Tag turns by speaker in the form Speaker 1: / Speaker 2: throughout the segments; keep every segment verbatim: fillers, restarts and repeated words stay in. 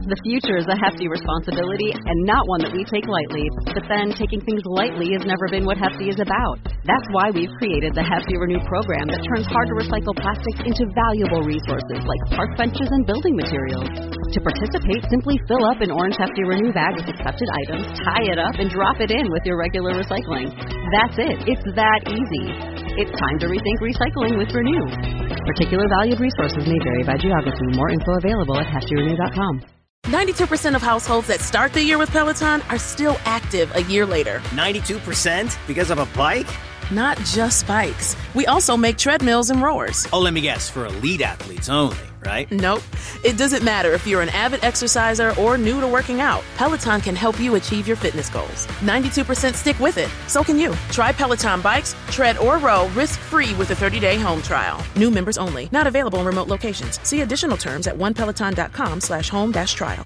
Speaker 1: The future is a hefty responsibility and not one that we take lightly. But then, taking things lightly has never been what Hefty is about. That's why we've created the Hefty Renew program that turns hard-to-recycle plastics into valuable resources like park benches and building materials. To participate, simply fill up an orange Hefty Renew bag with accepted items, tie it up, and drop it in with your regular recycling. That's it. It's that easy. It's time to rethink recycling with Renew. Particular valued resources may vary by geography. More info available at hefty renew dot com.
Speaker 2: ninety-two percent of households that start the year with Peloton are still active a year later.
Speaker 3: ninety-two percent? Because of a bike?
Speaker 2: Not just bikes. We also make treadmills and rowers.
Speaker 3: Oh, let me guess, for elite athletes only, right?
Speaker 2: Nope. It doesn't matter if you're an avid exerciser or new to working out. Peloton can help you achieve your fitness goals. ninety-two percent stick with it. So can you. Try Peloton bikes, tread, or row risk-free with a thirty-day home trial. New members only. Not available in remote locations. See additional terms at onepeloton.com slash home dash trial.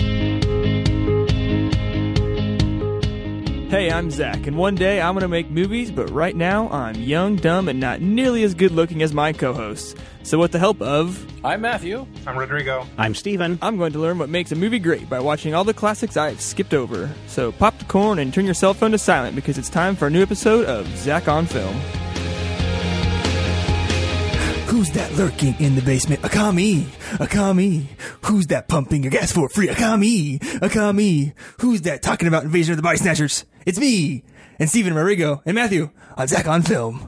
Speaker 4: Hey, I'm Zach, and one day I'm going to make movies, but right now I'm young, dumb, and not nearly as good looking as my co-hosts. So with the help of...
Speaker 5: I'm Matthew.
Speaker 6: I'm Rodrigo.
Speaker 3: I'm Steven.
Speaker 4: I'm going to learn what makes a movie great by watching all the classics I've skipped over. So pop the corn and turn your cell phone to silent because it's time for a new episode of Zach on Film.
Speaker 7: Who's that lurking in the basement? Akami! Akami! Who's that pumping your gas for free? Akami! Akami! Who's that talking about Invasion of the Body Snatchers? It's me! And Steven, Rodrigo, and Matthew on Zach on Film.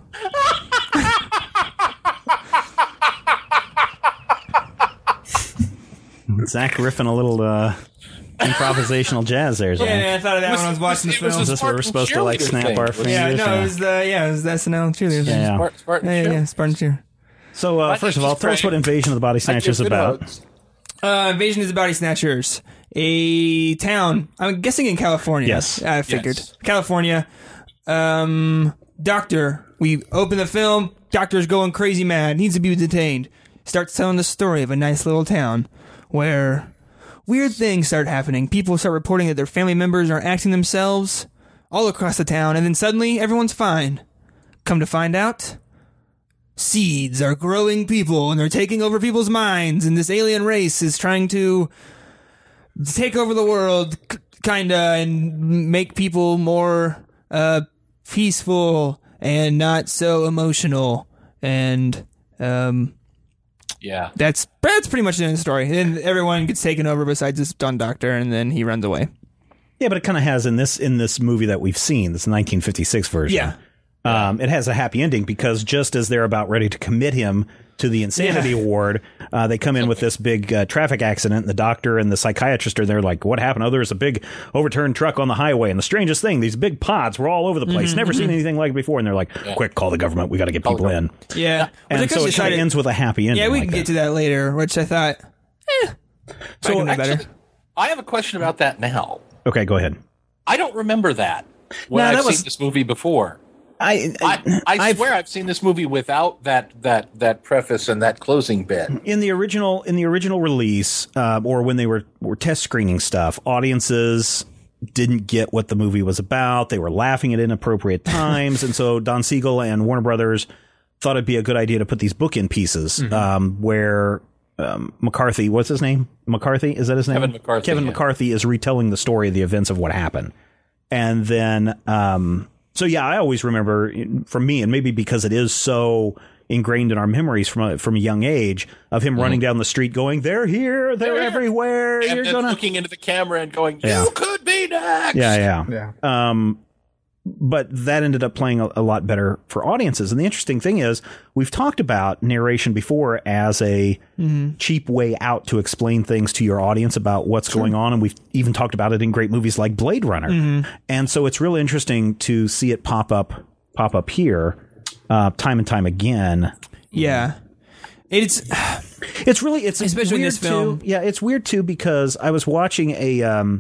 Speaker 8: Zach riffing a little uh, improvisational jazz there. Zach.
Speaker 4: Yeah, man, I thought of that
Speaker 5: was,
Speaker 4: when I was watching the
Speaker 5: it was
Speaker 4: film.
Speaker 8: Is this where we're supposed to like snap
Speaker 5: thing.
Speaker 8: our fingers?
Speaker 4: Yeah, no,
Speaker 8: or-
Speaker 4: it was the, yeah, it was the S N L cheerleaders.
Speaker 8: Yeah, yeah.
Speaker 5: Spartan, Spartan
Speaker 4: Yeah, yeah,
Speaker 5: cheer.
Speaker 4: yeah, Spartan cheer.
Speaker 8: So, uh,
Speaker 5: My
Speaker 8: first of
Speaker 5: name
Speaker 8: all,
Speaker 5: is
Speaker 8: tell us
Speaker 5: Frank.
Speaker 8: what Invasion of the Body
Speaker 5: I
Speaker 8: Snatchers
Speaker 5: give
Speaker 8: is
Speaker 5: good
Speaker 8: about.
Speaker 5: odds.
Speaker 4: Uh, Invasion of the Body Snatchers. A town. I'm guessing in California.
Speaker 8: Yes.
Speaker 4: I figured.
Speaker 5: Yes.
Speaker 4: California. Um, doctor. We open the film. Doctor's going crazy mad. Needs to be detained. Starts telling the story of a nice little town where weird things start happening. People start reporting that their family members are acting themselves all across the town. And then suddenly everyone's fine. Come to find out, seeds are growing people and they're taking over people's minds, and this alien race is trying to take over the world, k- kinda, and make people more uh, peaceful and not so emotional. And um,
Speaker 5: Yeah.
Speaker 4: that's that's pretty much the end of the story. And everyone gets taken over besides this dumb doctor, and then he runs away.
Speaker 8: Yeah, but it kind of has in this in this movie that we've seen, this nineteen fifty-six version.
Speaker 4: Yeah.
Speaker 8: Um, it has a happy ending because just as they're about ready to commit him to the insanity
Speaker 4: Yeah.
Speaker 8: ward, uh, they come in with this big uh, traffic accident. And the doctor and the psychiatrist are there like, what happened? Oh, there's a big overturned truck on the highway. And the strangest thing, these big pods were all over the place.
Speaker 4: Mm-hmm,
Speaker 8: Never seen
Speaker 4: mm-hmm.
Speaker 8: anything like it before. And they're like,
Speaker 5: Yeah.
Speaker 8: quick, call the government. We got to get
Speaker 5: Call the
Speaker 8: people in.
Speaker 4: Yeah.
Speaker 8: And
Speaker 4: Which I
Speaker 8: so it kind
Speaker 4: decided-
Speaker 8: of ends with a happy ending.
Speaker 4: Yeah, we
Speaker 8: like
Speaker 4: can
Speaker 8: that.
Speaker 4: get to that later, which I thought, eh,
Speaker 5: So
Speaker 4: I can do
Speaker 5: actually,
Speaker 4: better.
Speaker 5: I have a question about that now.
Speaker 8: Okay, go ahead.
Speaker 5: I don't remember that when
Speaker 8: No,
Speaker 5: I've
Speaker 8: that
Speaker 5: seen
Speaker 8: was-
Speaker 5: this movie before.
Speaker 8: I,
Speaker 5: I, I
Speaker 8: I've-
Speaker 5: swear I've seen this movie without that that that preface and that closing bit.
Speaker 8: in the original in the original release, uh, or when they were, were test screening stuff, audiences didn't get what the movie was about. They were laughing at inappropriate times, and so Don Siegel and Warner Brothers thought it'd be a good idea to put these bookend pieces
Speaker 5: Mm-hmm.
Speaker 8: um, where um, McCarthy, what's his name? McCarthy, is that his name?
Speaker 5: Kevin McCarthy,
Speaker 8: Kevin
Speaker 5: yeah.
Speaker 8: McCarthy is retelling the story of the events of what happened, and then. Um, So yeah, I always remember from me, and maybe because it is so ingrained in our memories from a, from a young age, of him mm-hmm. running down the street going, "They're here, they're, they're everywhere."
Speaker 5: And
Speaker 8: You're
Speaker 5: then
Speaker 8: gonna
Speaker 5: looking into the camera and going, "You
Speaker 8: Yeah.
Speaker 5: could be next."
Speaker 8: Yeah, yeah,
Speaker 6: Yeah.
Speaker 8: Um, but that ended up playing a, a lot better for audiences. And the interesting thing is, we've talked about narration before as a
Speaker 4: Mm-hmm.
Speaker 8: cheap way out to explain things to your audience about what's
Speaker 4: Sure.
Speaker 8: going on. And we've even talked about it in great movies like Blade Runner.
Speaker 4: Mm-hmm.
Speaker 8: And so it's really interesting to see it pop up, pop up here, uh, time and time again.
Speaker 4: Yeah. It's
Speaker 8: It's really, it's
Speaker 4: Especially in
Speaker 8: weird
Speaker 4: this film.
Speaker 8: Too. Yeah, it's weird too, because I was watching a, um,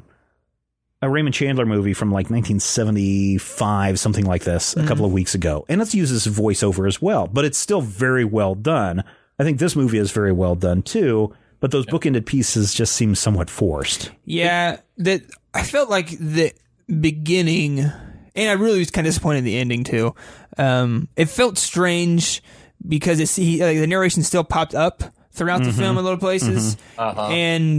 Speaker 8: a Raymond Chandler movie from like nineteen seventy-five, something like this,
Speaker 4: Mm-hmm.
Speaker 8: a couple of weeks ago. And it uses voiceover as well, but it's still very well done. I think this movie is very well done too, but those bookended pieces just seem somewhat forced.
Speaker 4: Yeah, that I felt like the beginning, and I really was kind of disappointed in the ending too. Um, it felt strange because it's he, like, the narration still popped up throughout
Speaker 8: Mm-hmm.
Speaker 4: the film in little places,
Speaker 5: Uh-huh.
Speaker 4: and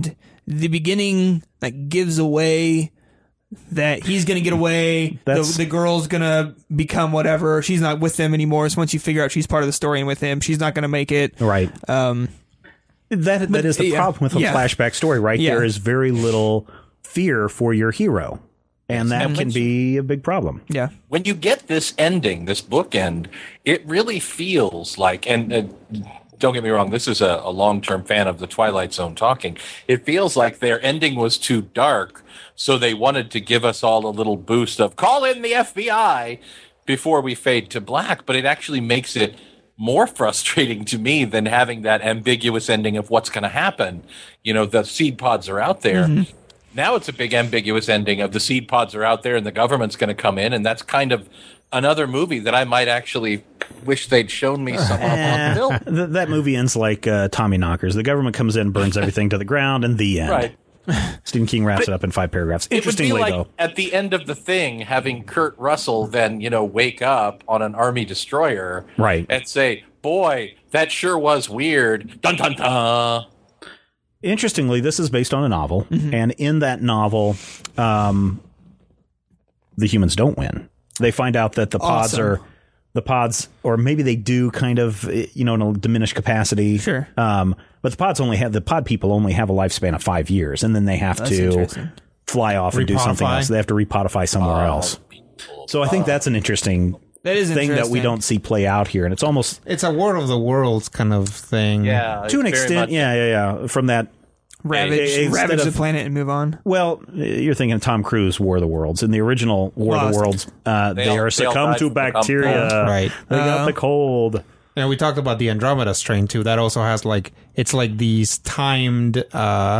Speaker 4: the beginning like gives away that he's going to get away. The, the girl's going to become whatever. She's not with them anymore. So once you figure out she's part of the story and with him, she's not going to make it.
Speaker 8: Right.
Speaker 4: Um,
Speaker 8: that that
Speaker 4: but,
Speaker 8: is the
Speaker 4: yeah,
Speaker 8: problem with a
Speaker 4: yeah.
Speaker 8: flashback story, right?
Speaker 4: Yeah.
Speaker 8: There is very little fear for your hero. And that
Speaker 5: And
Speaker 8: can
Speaker 5: when
Speaker 8: be a big problem.
Speaker 4: yeah.
Speaker 5: When you get this ending, this bookend, it really feels like, and uh, don't get me wrong, this is a, a long-term fan of the Twilight Zone talking. It feels like their ending was too dark, so they wanted to give us all a little boost of call in the F B I before we fade to black, but it actually makes it more frustrating to me than having that ambiguous ending of what's going to happen. You know, the seed pods are out there. Mm-hmm. Now it's a big ambiguous ending of the seed pods are out there and the government's going to come in, and that's kind of another movie that I might actually wish they'd shown me some of on film.
Speaker 8: Th- that movie ends like uh, Tommy Knockers. The government comes in, burns everything to the ground, and the end.
Speaker 5: Right.
Speaker 8: Stephen King wraps
Speaker 5: But
Speaker 8: it up in five paragraphs.
Speaker 5: It would be
Speaker 8: Interestingly,
Speaker 5: like
Speaker 8: though,
Speaker 5: at the end of the thing, having Kurt Russell then, you know, wake up on an Army destroyer,
Speaker 8: right,
Speaker 5: and say, "Boy, that sure was weird." Dun dun dun.
Speaker 8: Interestingly, this is based on a novel,
Speaker 4: Mm-hmm.
Speaker 8: and in that novel, um, the humans don't win. They find out that the pods
Speaker 4: Awesome.
Speaker 8: are the pods, or maybe they do kind of, you know, in a diminished capacity.
Speaker 4: Sure.
Speaker 8: Um, but the pods only have the pod people only have a lifespan of five years, and then they have
Speaker 4: That's
Speaker 8: to
Speaker 4: interesting.
Speaker 8: fly off and do something
Speaker 6: Repodify.
Speaker 8: else. They have to repodify somewhere
Speaker 5: Oh,
Speaker 8: else. So I think that's an interesting
Speaker 4: That is
Speaker 8: thing that we
Speaker 4: interesting.
Speaker 8: don't see play out here, and it's almost
Speaker 6: It's a War of the Worlds kind of thing.
Speaker 5: Yeah,
Speaker 8: to an
Speaker 5: very
Speaker 8: extent,
Speaker 5: much.
Speaker 8: yeah, yeah, yeah. From that.
Speaker 4: Ravage,
Speaker 8: Instead
Speaker 4: ravage the
Speaker 8: of-
Speaker 4: planet and move on.
Speaker 8: Well, you're thinking Tom Cruise, War of the Worlds. In the original War of
Speaker 4: Lost.
Speaker 8: the Worlds, uh,
Speaker 5: They
Speaker 8: they,
Speaker 5: all-
Speaker 8: are
Speaker 5: they all
Speaker 8: succumb
Speaker 5: died
Speaker 8: to
Speaker 5: from the
Speaker 8: bacteria.
Speaker 5: cold.
Speaker 6: Right.
Speaker 8: They got
Speaker 4: Uh,
Speaker 8: the cold.
Speaker 6: And we talked about the Andromeda strain too. That also has like it's like these timed uh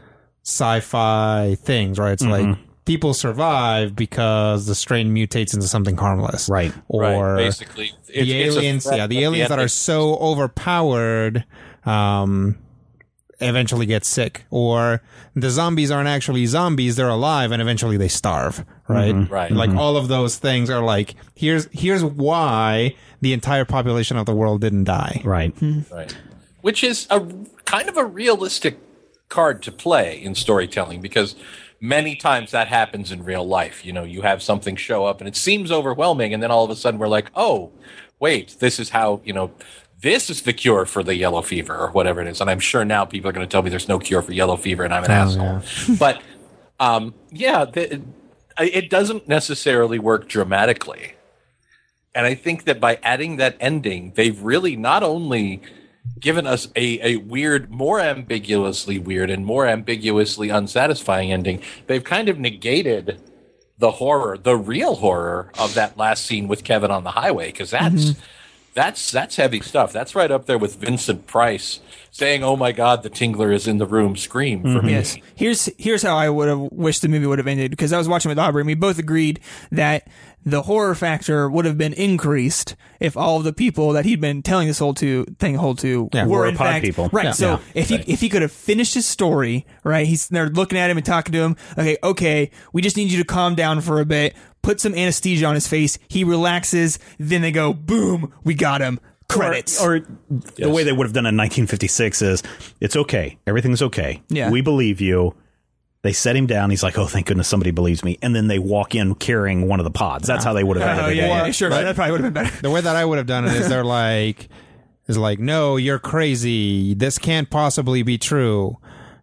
Speaker 6: sci-fi things, right? It's like people survive because the strain mutates into something harmless.
Speaker 8: Right.
Speaker 6: Or
Speaker 5: Right, basically, it's,
Speaker 6: the
Speaker 5: it's a
Speaker 6: aliens,
Speaker 5: threat
Speaker 6: yeah, the
Speaker 5: at
Speaker 6: aliens that
Speaker 5: ending.
Speaker 6: are so overpowered um eventually get sick, or the zombies aren't actually zombies, they're alive and eventually they starve, right?
Speaker 5: Right.
Speaker 6: Like all of those things are like here's here's why the entire population of the world didn't die.
Speaker 8: Right.
Speaker 5: Right. Which is a kind of a realistic card to play in storytelling, because many times that happens in real life. You know, you have something show up and it seems overwhelming, and then all of a sudden we're like, oh, wait, this is how, you know, this is the cure for the yellow fever or whatever it is. And I'm sure now people are going to tell me there's no cure for yellow fever and I'm an
Speaker 6: Oh,
Speaker 5: asshole. But, um, yeah, the, it doesn't necessarily work dramatically. And I think that by adding that ending, they've really not only given us a, a weird, more ambiguously weird and more ambiguously unsatisfying ending, they've kind of negated the horror, the real horror of that last scene with Kevin on the highway, because that's mm-hmm. that's that's heavy stuff. That's right up there with Vincent Price saying, "Oh my God, the Tingler is in the room." Scream for mm-hmm. me.
Speaker 4: Yes. Here's here's how I would have wished the movie would have ended, because I was watching with Aubrey and we both agreed that the horror factor would have been increased if all of the people that he'd been telling this whole to thing whole to
Speaker 8: Yeah,
Speaker 4: were
Speaker 8: were
Speaker 4: in
Speaker 8: pod
Speaker 4: fact
Speaker 8: people.
Speaker 4: right.
Speaker 8: Yeah.
Speaker 4: So
Speaker 8: Yeah.
Speaker 4: if he
Speaker 5: Right.
Speaker 4: if he could have finished his story, right, he's they're looking at him and talking to him. Okay, okay, we just need you to calm down for a bit. Put some anesthesia on his face. He relaxes. Then they go, boom, we got him. Credits.
Speaker 8: Or, or the way they would have done it in nineteen fifty-six is, it's okay. Everything's okay.
Speaker 4: Yeah.
Speaker 8: We believe you. They set him down. He's like, oh, thank goodness somebody believes me. And then they walk in carrying one of the pods. That's how they would have
Speaker 4: Oh,
Speaker 8: ended
Speaker 4: yeah,
Speaker 8: it.
Speaker 4: yeah, sure. That probably would have been better.
Speaker 6: The way that I would have done it is they're like, is like, no, you're crazy. This can't possibly be true.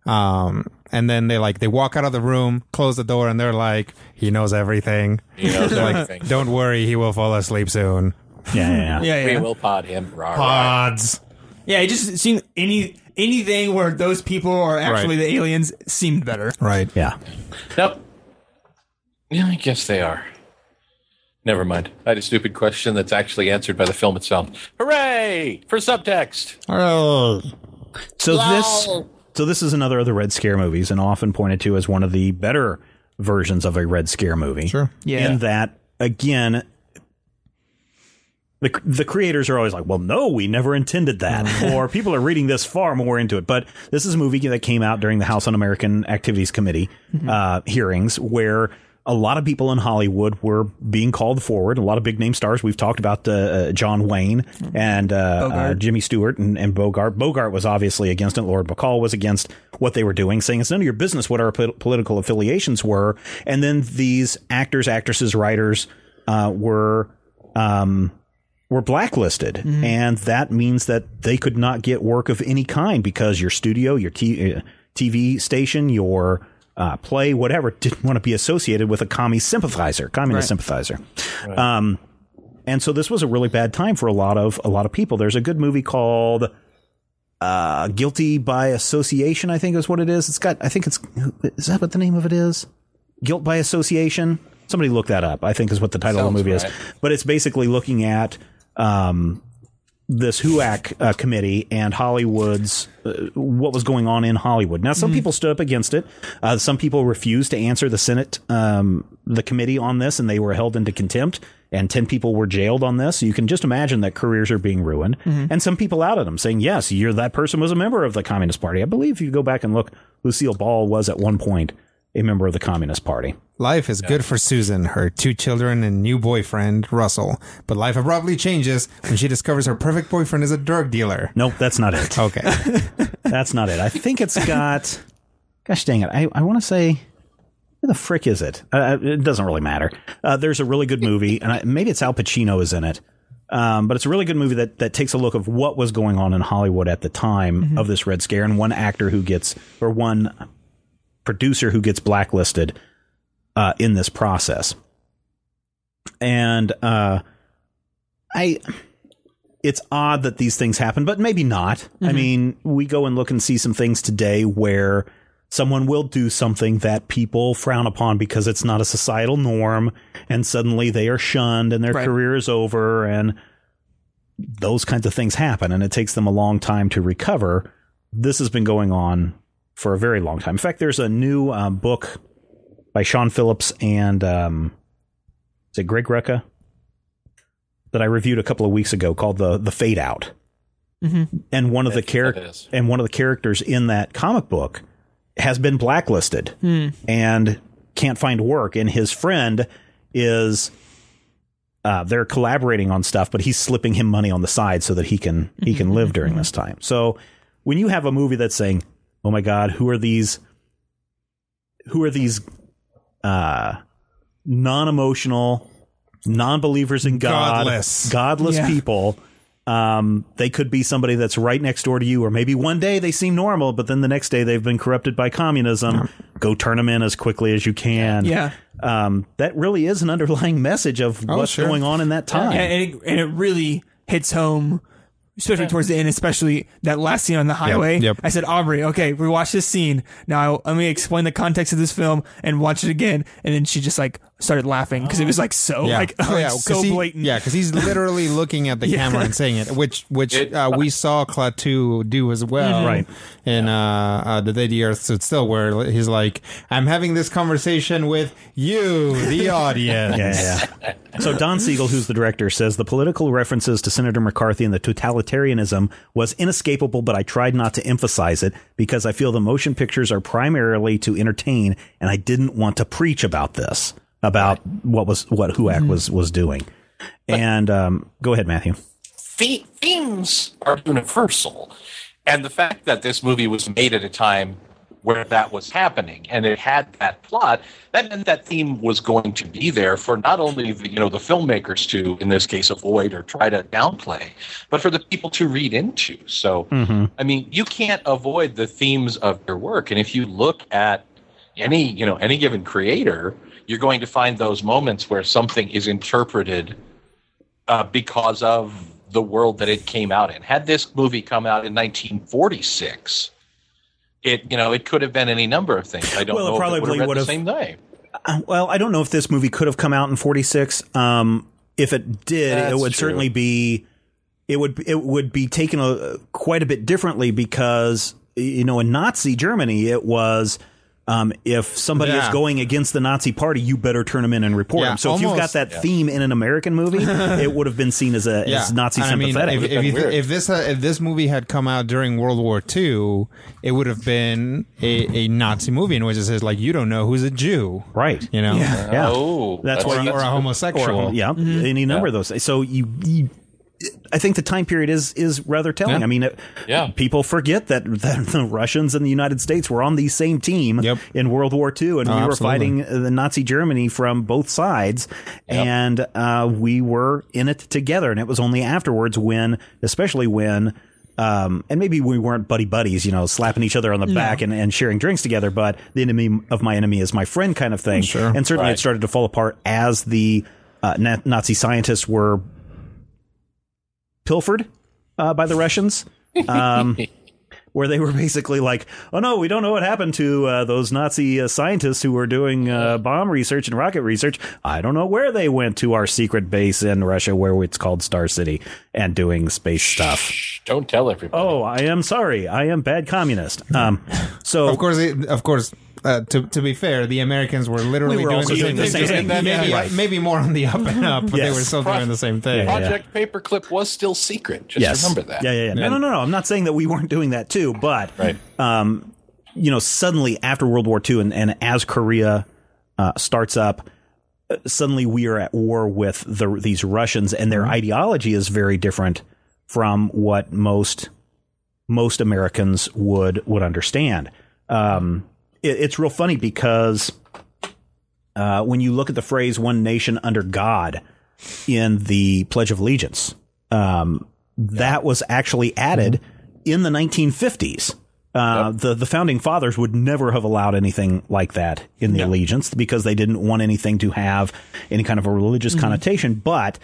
Speaker 6: Um, and then they like, they walk out of the room, close the door, and they're like, he knows everything.
Speaker 5: He knows
Speaker 6: like,
Speaker 5: everything.
Speaker 6: don't worry, he will fall asleep soon.
Speaker 8: Yeah, yeah, yeah.
Speaker 4: Yeah,
Speaker 5: We
Speaker 4: yeah.
Speaker 5: will pod him. Rah, rah.
Speaker 6: Pods.
Speaker 4: Yeah, it just seemed any anything where those people are actually
Speaker 6: Right.
Speaker 4: the aliens seemed better.
Speaker 6: Right.
Speaker 8: Yeah.
Speaker 5: Nope. Yeah, I guess they are. Never mind. I had a stupid question that's actually answered by the film itself. Hooray for subtext!
Speaker 6: Oh.
Speaker 8: So this, so this is another of the Red Scare movies, and often pointed to as one of the better versions of a Red Scare movie.
Speaker 6: Sure.
Speaker 4: Yeah.
Speaker 8: In that, again, the the creators are always like, well, no, we never intended that, or people are reading this far more into it. But this is a movie that came out during the House Un-American Activities Committee uh, hearings, where a lot of people in Hollywood were being called forward. A lot of big name stars. We've talked about uh, uh, John Wayne and uh, uh, Jimmy Stewart and, and Bogart. Bogart was obviously against it. Lord Bacall was against what they were doing, saying it's none of your business what our po- political affiliations were. And then these actors, actresses, writers uh, were um, were blacklisted. Mm-hmm. And that means that they could not get work of any kind because your studio, your t- uh, T V station, your Uh, play, whatever, didn't want to be associated with a commie sympathizer, communist right. sympathizer. Right. Um, and so this was a really bad time for a lot of a lot of people. There's a good movie called uh, Guilty by Association, I think is what it is. It's got, I think it's, is that what the name of it is? Guilt by Association? Somebody look that up, I think is what the title Sounds of the movie right. is. But it's basically looking at um, this H U A C uh, committee and Hollywood's uh, what was going on in Hollywood. Now, some mm-hmm. people stood up against it. Uh, some people refused to answer the Senate, um, the committee on this, and they were held into contempt. And ten people were jailed on this. So you can just imagine that careers are being ruined. Mm-hmm. And some people outed them, saying, yes, you're that person was a member of the Communist Party. I believe if you go back and look, Lucille Ball was at one point a member of the Communist Party.
Speaker 6: Life is good for Susan, her two children and new boyfriend, Russell. But life abruptly changes when she discovers her perfect boyfriend is a drug dealer.
Speaker 8: Nope, that's not it.
Speaker 6: Okay.
Speaker 8: That's not it. I think it's got... Gosh dang it. I, I want to say... Where the frick is it? Uh, it doesn't really matter. Uh, there's a really good movie, and I, maybe it's Al Pacino is in it. Um, but it's a really good movie that, that takes a look of what was going on in Hollywood at the time mm-hmm. of this Red Scare, and one actor who gets... or one... producer who gets blacklisted uh, in this process. And uh, I, it's odd that these things happen, but maybe not. Mm-hmm. I mean, we go and look and see some things today where someone will do something that people frown upon because it's not a societal norm, and suddenly they are shunned and their right. career is over, and those kinds of things happen, and it takes them a long time to recover. This has been going on for a very long time. In fact, there's a new um, book by Sean Phillips and um, is it Greg Rucka that I reviewed a couple of weeks ago called the the Fade Out. Mm-hmm. And one of the characters and one of the characters in that comic book has been blacklisted mm. and can't find work. And his friend is uh, they're collaborating on stuff, but he's slipping him money on the side so that he can he can live during this time. So when you have a movie that's saying, oh my God, who are these, who are these uh, non-emotional, non-believers in God,
Speaker 6: godless,
Speaker 8: godless
Speaker 4: yeah.
Speaker 8: people? Um, they could be somebody that's right next door to you, or maybe one day they seem normal, but then the next day they've been corrupted by communism. Yeah. Go turn them in as quickly as you can.
Speaker 4: Yeah.
Speaker 8: Um, that really is an underlying message of
Speaker 6: oh,
Speaker 8: what's
Speaker 6: sure.
Speaker 8: going on in that time.
Speaker 4: Yeah, and, it, and it really hits home, especially yeah. towards the end, especially that last scene on the highway.
Speaker 6: Yep, yep.
Speaker 4: I said, Aubrey, okay, we watched this scene. Now let me explain the context of this film and watch it again. And then she just like started laughing because it was like so
Speaker 6: yeah.
Speaker 4: like,
Speaker 6: oh,
Speaker 4: like
Speaker 6: yeah,
Speaker 4: so
Speaker 6: he,
Speaker 4: blatant.
Speaker 6: Yeah, because he's literally looking at the
Speaker 4: yeah.
Speaker 6: camera and saying it, which which
Speaker 5: It,
Speaker 6: uh, we saw Klaatu do as well,
Speaker 8: Mm-hmm. right?
Speaker 6: In uh, uh, The Day the Earth Stood Still, where he's like, "I'm having this conversation with you, the audience."
Speaker 8: Yeah, yeah. So Don Siegel, who's the director, says the political references to Senator McCarthy and the totalitarianism was inescapable, but I tried not to emphasize it because I feel the motion pictures are primarily to entertain, and I didn't want to preach about this, about what was what H U A C mm-hmm. was was doing. And um, go ahead, Matthew.
Speaker 5: The- themes are universal, and the fact that this movie was made at a time where that was happening and it had that plot, that meant that theme was going to be there for not only the, you know, the filmmakers to, in this case, avoid or try to downplay, but for the people to read into. So, mm-hmm. I mean, you can't avoid the themes of your work. And if you look at any, you know, any given creator, you're going to find those moments where something is interpreted uh, because of the world that it came out in. Had this movie come out in nineteen forty-six, it, you know, it could have been any number of things. I don't
Speaker 8: well,
Speaker 5: know
Speaker 8: it probably
Speaker 5: if it would have read
Speaker 8: would
Speaker 5: the
Speaker 8: have,
Speaker 5: same day.
Speaker 8: Uh, well, I don't know if this movie could have come out in forty-six. Um, if it did,
Speaker 5: That's
Speaker 8: it would
Speaker 5: true.
Speaker 8: certainly be, it would, it would be taken a, quite a bit differently because, you know, in Nazi Germany, it was Um, if somebody
Speaker 6: Yeah.
Speaker 8: is going against the Nazi party, you better turn them in and report
Speaker 6: Yeah,
Speaker 8: them. So if you've got
Speaker 6: almost-
Speaker 8: that
Speaker 5: yeah.
Speaker 8: theme in an American movie, it would have been seen as a as Nazi
Speaker 6: And I mean,
Speaker 8: sympathetic.
Speaker 6: if, if, you,
Speaker 5: weird.
Speaker 6: if this uh, if this movie had come out during World War Two, it would have been a, a Nazi movie in which it says like, you don't know who's a Jew,
Speaker 8: right.
Speaker 6: you know?
Speaker 4: Yeah.
Speaker 8: Yeah.
Speaker 5: Oh,
Speaker 8: That's why you-
Speaker 6: Or a homosexual.
Speaker 8: Or, yeah, any number of those. So you, you, I think the time period is is rather telling.
Speaker 6: Yeah.
Speaker 8: I mean, it,
Speaker 5: Yeah.
Speaker 8: people forget that, that the Russians and the United States were on the same team
Speaker 6: Yep.
Speaker 8: in World War Two, and
Speaker 6: Oh,
Speaker 8: we were
Speaker 6: absolutely.
Speaker 8: fighting the Nazi Germany from both sides, and uh, we were in it together. And it was only afterwards when, especially when. Um, and maybe we weren't buddy buddies, you know, slapping each other on the back and, and sharing drinks together, but the enemy of my enemy is my friend kind of thing.
Speaker 6: Sure.
Speaker 8: And certainly
Speaker 5: Right.
Speaker 8: it started to fall apart as the uh, na- Nazi scientists were pilfered uh, by the Russians. Um, where they were basically like, oh no, we don't know what happened to uh, those Nazi uh, scientists who were doing uh, bomb research and rocket research. I don't know where they went to our secret base in Russia, where it's called Star City, and doing space stuff.
Speaker 5: Shh, don't tell everybody.
Speaker 8: Oh, I am sorry. I am bad communist. Um, so
Speaker 6: Of course, it, of course. Uh, to to be fair, the Americans were literally
Speaker 8: We were
Speaker 6: doing,
Speaker 8: also
Speaker 6: the,
Speaker 8: doing
Speaker 6: same
Speaker 8: the
Speaker 6: thing.
Speaker 8: same thing.
Speaker 6: Maybe,
Speaker 8: Yeah, right.
Speaker 6: maybe more on the up and up, but they
Speaker 8: Yes.
Speaker 6: were still doing the same thing.
Speaker 8: Yeah.
Speaker 5: Project Paperclip was still secret. Just
Speaker 8: yes.
Speaker 5: remember that.
Speaker 8: Yeah, yeah, yeah. No, no, no, no. I'm not saying that we weren't doing that too, but
Speaker 5: Right.
Speaker 8: um, you know, suddenly after World War Two and, and as Korea uh, starts up, uh, suddenly we are at war with the, these Russians, and their ideology is very different from what most most Americans would would understand. Um, it, it's real funny because uh, when you look at the phrase "one nation under God" in the Pledge of Allegiance, um, that was actually added in the nineteen fifties. Uh, the, the founding fathers would never have allowed anything like that in the allegiance because they didn't want anything to have any kind of a religious connotation. But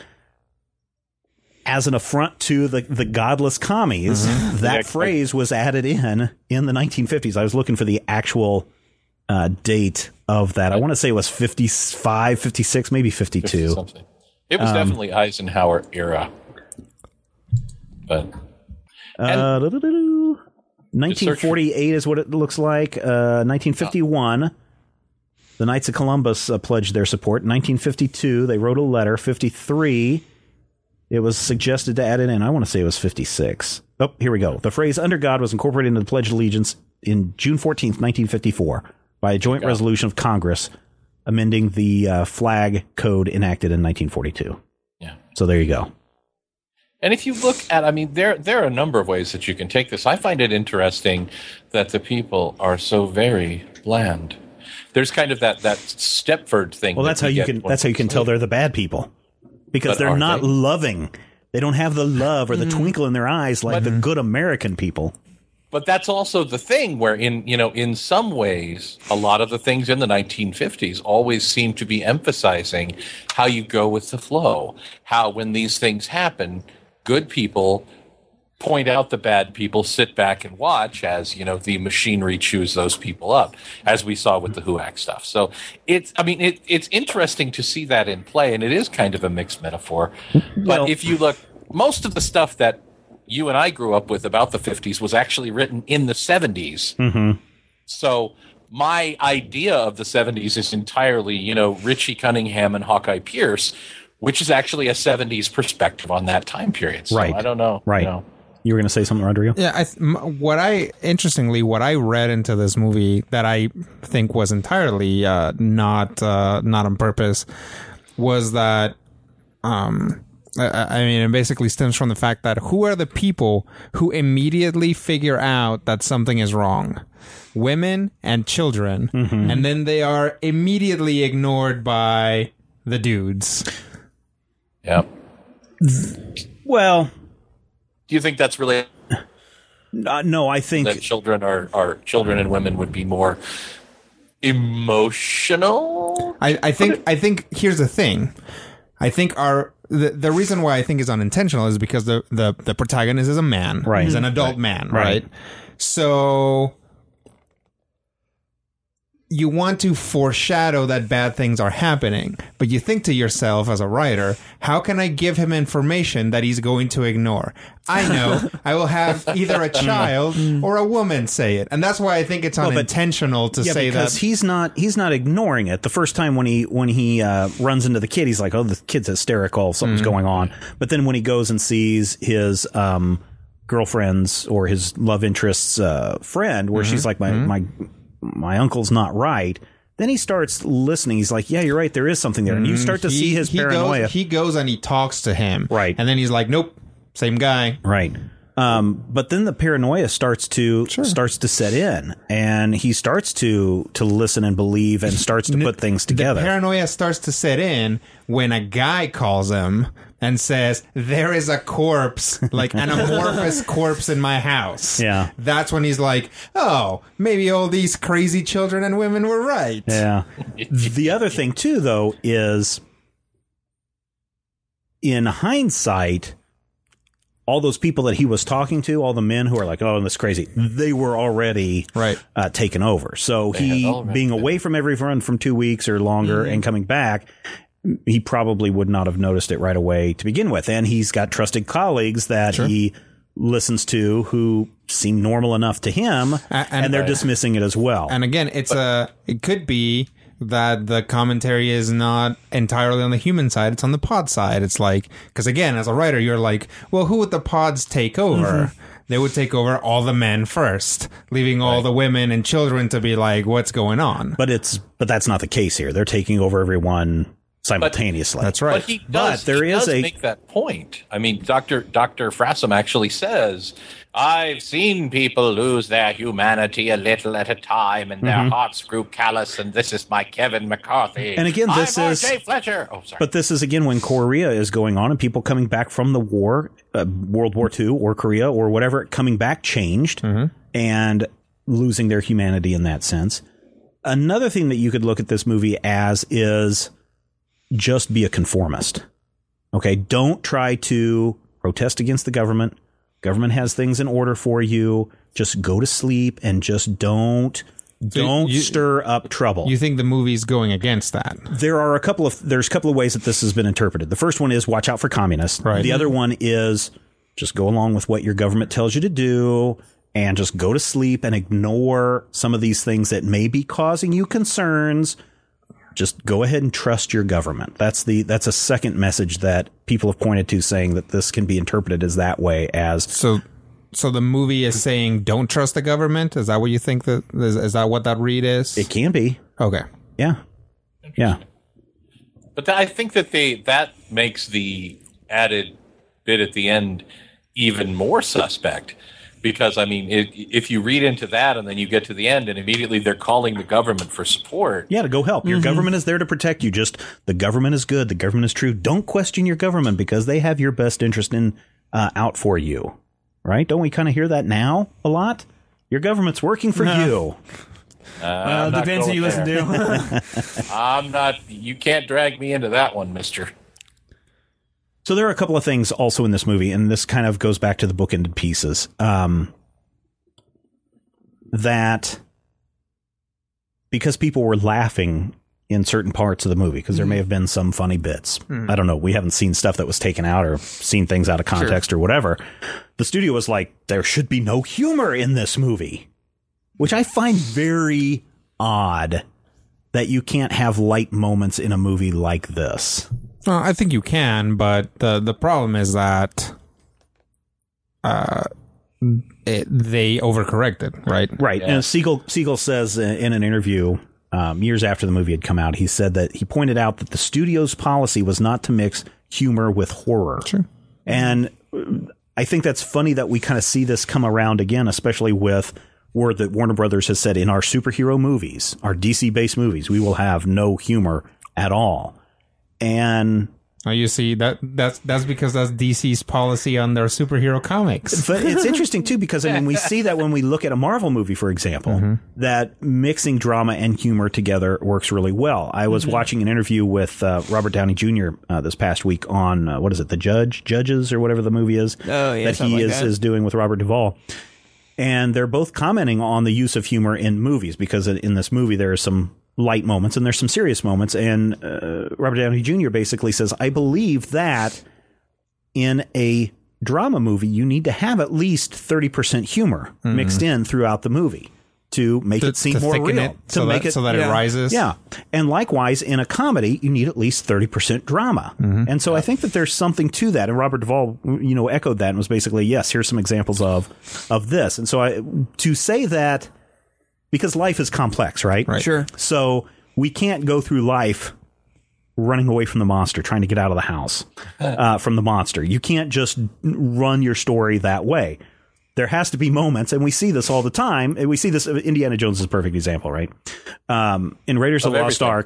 Speaker 8: as an affront to the, the godless commies, that
Speaker 5: Yeah,
Speaker 8: phrase was added in in the nineteen fifties. I was looking for the actual uh, date of that. I want to say it was fifty-five, fifty-six, maybe fifty-two.
Speaker 5: Something. It was definitely Eisenhower era. But
Speaker 8: Uh, doo-doo-doo-doo. nineteen forty-eight is what it looks like. Uh, nineteen fifty-one, the Knights of Columbus uh, pledged their support. nineteen fifty-two, they wrote a letter. fifty-three, it was suggested to add it in. I want to say it was fifty-six. Oh, here we go. The phrase "under God" was incorporated into the Pledge of Allegiance in June fourteenth, nineteen fifty-four, by a joint resolution of Congress amending the uh, flag code enacted in nineteen forty-two.
Speaker 5: yeah.
Speaker 8: So there you go.
Speaker 5: And if you look at, I mean, there there are a number of ways that you can take this. I find it interesting that the people are so very bland. There's kind of that that Stepford thing.
Speaker 8: Well,
Speaker 5: that
Speaker 8: that's how
Speaker 5: we
Speaker 8: you
Speaker 5: get
Speaker 8: can.
Speaker 5: when
Speaker 8: That's how you can
Speaker 5: we
Speaker 8: tell
Speaker 5: say-
Speaker 8: they're the bad people, because
Speaker 5: But
Speaker 8: they're
Speaker 5: are
Speaker 8: not
Speaker 5: they?
Speaker 8: loving. They don't have the love or the
Speaker 6: Mm-hmm.
Speaker 8: twinkle in their eyes like the good American people.
Speaker 5: But that's also the thing where, in you know, in some ways, a lot of the things in the nineteen fifties always seem to be emphasizing how you go with the flow. How when these things happen, good people point out the bad people, sit back and watch as, you know, the machinery chews those people up, as we saw with the HUAC stuff. So it's, I mean, it, it's interesting to see that in play, and it is kind of a mixed metaphor. But
Speaker 8: Well-
Speaker 5: if you look, most of the stuff that you and I grew up with about the fifties was actually written in the seventies.
Speaker 8: Mm-hmm.
Speaker 5: So my idea of the seventies is entirely, you know, Richie Cunningham and Hawkeye Pierce, which is actually a seventies perspective on that time period. So
Speaker 8: Right.
Speaker 5: I don't know.
Speaker 8: Right.
Speaker 5: You know.
Speaker 8: You were going to say something, Rodrigo?
Speaker 6: Yeah, I th- m- what I interestingly, what I read into this movie that I think was entirely uh, not uh, not on purpose was that, um, I, I mean, it basically stems from the fact that who are the people who immediately figure out that something is wrong? Women and children, and then they are immediately ignored by the dudes.
Speaker 5: Yeah.
Speaker 8: Well,
Speaker 5: Do you think that's really
Speaker 8: uh, no, I think
Speaker 5: that children are, are children and women would be more emotional?
Speaker 6: I, I think I think here's the thing. I think our the, the reason why I think is unintentional is because the, the, the protagonist is a man.
Speaker 8: Right.
Speaker 6: He's an adult man,
Speaker 8: Right.
Speaker 6: right? So you want to foreshadow that bad things are happening, but you think to yourself as a writer, how can I give him information that he's going to ignore? I know I will have either a child or a woman say it, and that's why I think it's
Speaker 8: Well, but-
Speaker 6: unintentional to
Speaker 8: Yeah,
Speaker 6: say
Speaker 8: because
Speaker 6: that.
Speaker 8: he's not he's not ignoring it. The first time when he when he uh, runs into the kid, he's like, "Oh, the kid's hysterical. Something's
Speaker 6: Mm-hmm.
Speaker 8: going on." But then when he goes and sees his um, girlfriend's or his love interest's uh, friend, where she's like, "My my my uncle's not right," then he starts listening. He's like, "Yeah, you're right. There is something there." And you start to
Speaker 6: He-
Speaker 8: see his
Speaker 6: he
Speaker 8: paranoia.
Speaker 6: Goes, he goes and he talks to him,
Speaker 8: Right.
Speaker 6: and then he's like, "Nope, same guy."
Speaker 8: Right. Um, but then the paranoia starts to starts to set in, and he starts to to listen and believe, and starts to put things together.
Speaker 6: The paranoia starts to set in when a guy calls him and says, "There is a corpse, like an amorphous corpse in my house."
Speaker 8: Yeah.
Speaker 6: That's when he's like, "Oh, maybe all these crazy children and women were right."
Speaker 8: Yeah. The other thing too, though, is in hindsight, all those people that he was talking to, all the men who are like, "Oh, that's crazy," they were already
Speaker 6: Right.
Speaker 8: uh, taken over. So he,
Speaker 5: had already
Speaker 8: being
Speaker 5: been.
Speaker 8: away from everyone from two weeks or longer and coming back, he probably would not have noticed it right away to begin with. And he's got trusted colleagues that he listens to who seem normal enough to him,
Speaker 6: and-
Speaker 8: and, they're dismissing it as well.
Speaker 6: And again, it's a. It could be that the commentary is not entirely on the human side; it's on the pod side. It's like, because again, as a writer, you're like, well, who would the pods take over?
Speaker 8: Mm-hmm.
Speaker 6: They would take over all the men first, leaving all the women and children to be like, what's going on?
Speaker 8: But it's but that's not the case here. They're taking over everyone simultaneously.
Speaker 6: That's right.
Speaker 5: But he does,
Speaker 8: But there
Speaker 5: he
Speaker 8: is
Speaker 5: does
Speaker 8: a-
Speaker 5: make that point. I mean, Doctor Doctor Frassum actually says, "I've seen people lose their humanity a little at a time, and their hearts grew callous. And this is my Kevin McCarthy.
Speaker 8: And again, this
Speaker 5: I'm
Speaker 8: is-
Speaker 5: R J Fletcher. Oh, sorry.
Speaker 8: But this is again when Korea is going on and people coming back from the war, uh, World War Two or Korea or whatever, coming back changed and losing their humanity in that sense. Another thing that you could look at this movie as is just be a conformist. Okay, don't try to protest against the government. Government has things in order for you. Just go to sleep and just don't don't
Speaker 6: you-
Speaker 8: stir up trouble.
Speaker 6: You think the movie's going against that?
Speaker 8: There are a couple of there's a couple of ways that this has been interpreted. The first one is watch out for communists.
Speaker 6: Right.
Speaker 8: The other one is just go along with what your government tells you to do and just go to sleep and ignore some of these things that may be causing you concerns. Just go ahead and trust your government. That's the that's a second message that people have pointed to, saying that this can be interpreted as that way, as
Speaker 6: So, so the movie is saying don't trust the government. Is that what you think that is? Is that what that read is?
Speaker 8: it can be.
Speaker 6: Okay.
Speaker 8: Yeah. Yeah.
Speaker 5: But th- I think that they that makes the added bit at the end even more suspect, because I mean, if, if you read into that and then you get to the end and immediately they're calling the government for support.
Speaker 8: Yeah, to go help. Your government is there to protect you. Just the government is good. The government is true. Don't question your government because they have your best interest in uh, out for you. Right? Don't we kind of hear that now a lot? Your government's working for you.
Speaker 5: Uh,
Speaker 4: Uh,
Speaker 5: I'm not
Speaker 4: depends who
Speaker 5: going
Speaker 4: you listen
Speaker 5: there.
Speaker 4: to.
Speaker 5: I'm not. You can't drag me into that one, Mister.
Speaker 8: So there are a couple of things also in this movie, and this kind of goes back to the bookended pieces. Um, that because people were laughing in certain parts of the movie, because there may have been some funny bits. I don't know. We haven't seen stuff that was taken out or seen things out of context or whatever. The studio was like, there should be no humor in this movie, which I find very odd that you can't have light moments in a movie like this.
Speaker 6: Uh, I think you can, but the the problem is that uh, it, they overcorrected, right?
Speaker 8: Right. And Siegel, Siegel says in an interview um, years after the movie had come out, he said that he pointed out that the studio's policy was not to mix humor with horror.
Speaker 6: Sure.
Speaker 8: And I think that's funny that we kind of see this come around again, especially with word that Warner Brothers has said in our superhero movies, our D C-based movies, we will have no humor at all. And
Speaker 6: Oh, you see that that's that's because that's D C's policy on their superhero comics.
Speaker 8: but it's interesting too, because I mean, we see that when we look at a Marvel movie, for example, mm-hmm. that mixing drama and humor together works really well. I was mm-hmm. watching an interview with uh, Robert Downey Junior Uh, this past week on uh, what is it, The Judge, Judges, or whatever the movie is
Speaker 4: Oh, yeah,
Speaker 8: that he
Speaker 4: like
Speaker 8: is
Speaker 4: that.
Speaker 8: is doing with Robert Duvall. And they're both commenting on the use of humor in movies, because in this movie there are some light moments and there's some serious moments. And uh, Robert Downey Junior basically says, I believe that in a drama movie, you need to have at least thirty percent humor mm-hmm. mixed in throughout the movie to make
Speaker 6: to,
Speaker 8: it seem
Speaker 6: to
Speaker 8: more real.
Speaker 6: It,
Speaker 8: to
Speaker 6: so
Speaker 8: make
Speaker 6: that,
Speaker 8: it
Speaker 6: so that
Speaker 4: yeah.
Speaker 6: it rises.
Speaker 8: Yeah. And likewise, in a comedy, you need at least thirty percent drama. Mm-hmm. And so I think that there's something to that. And Robert Duvall, you know, echoed that and was basically, yes, here's some examples of of this. And so I to say that, because life is complex, right?
Speaker 4: Right. Sure.
Speaker 8: So we can't go through life running away from the monster, trying to get out of the house uh, from the monster. You can't just run your story that way. There has to be moments, and we see this all the time. And we see this. Indiana Jones is a perfect example, right? Um, in Raiders of, of the Lost Ark.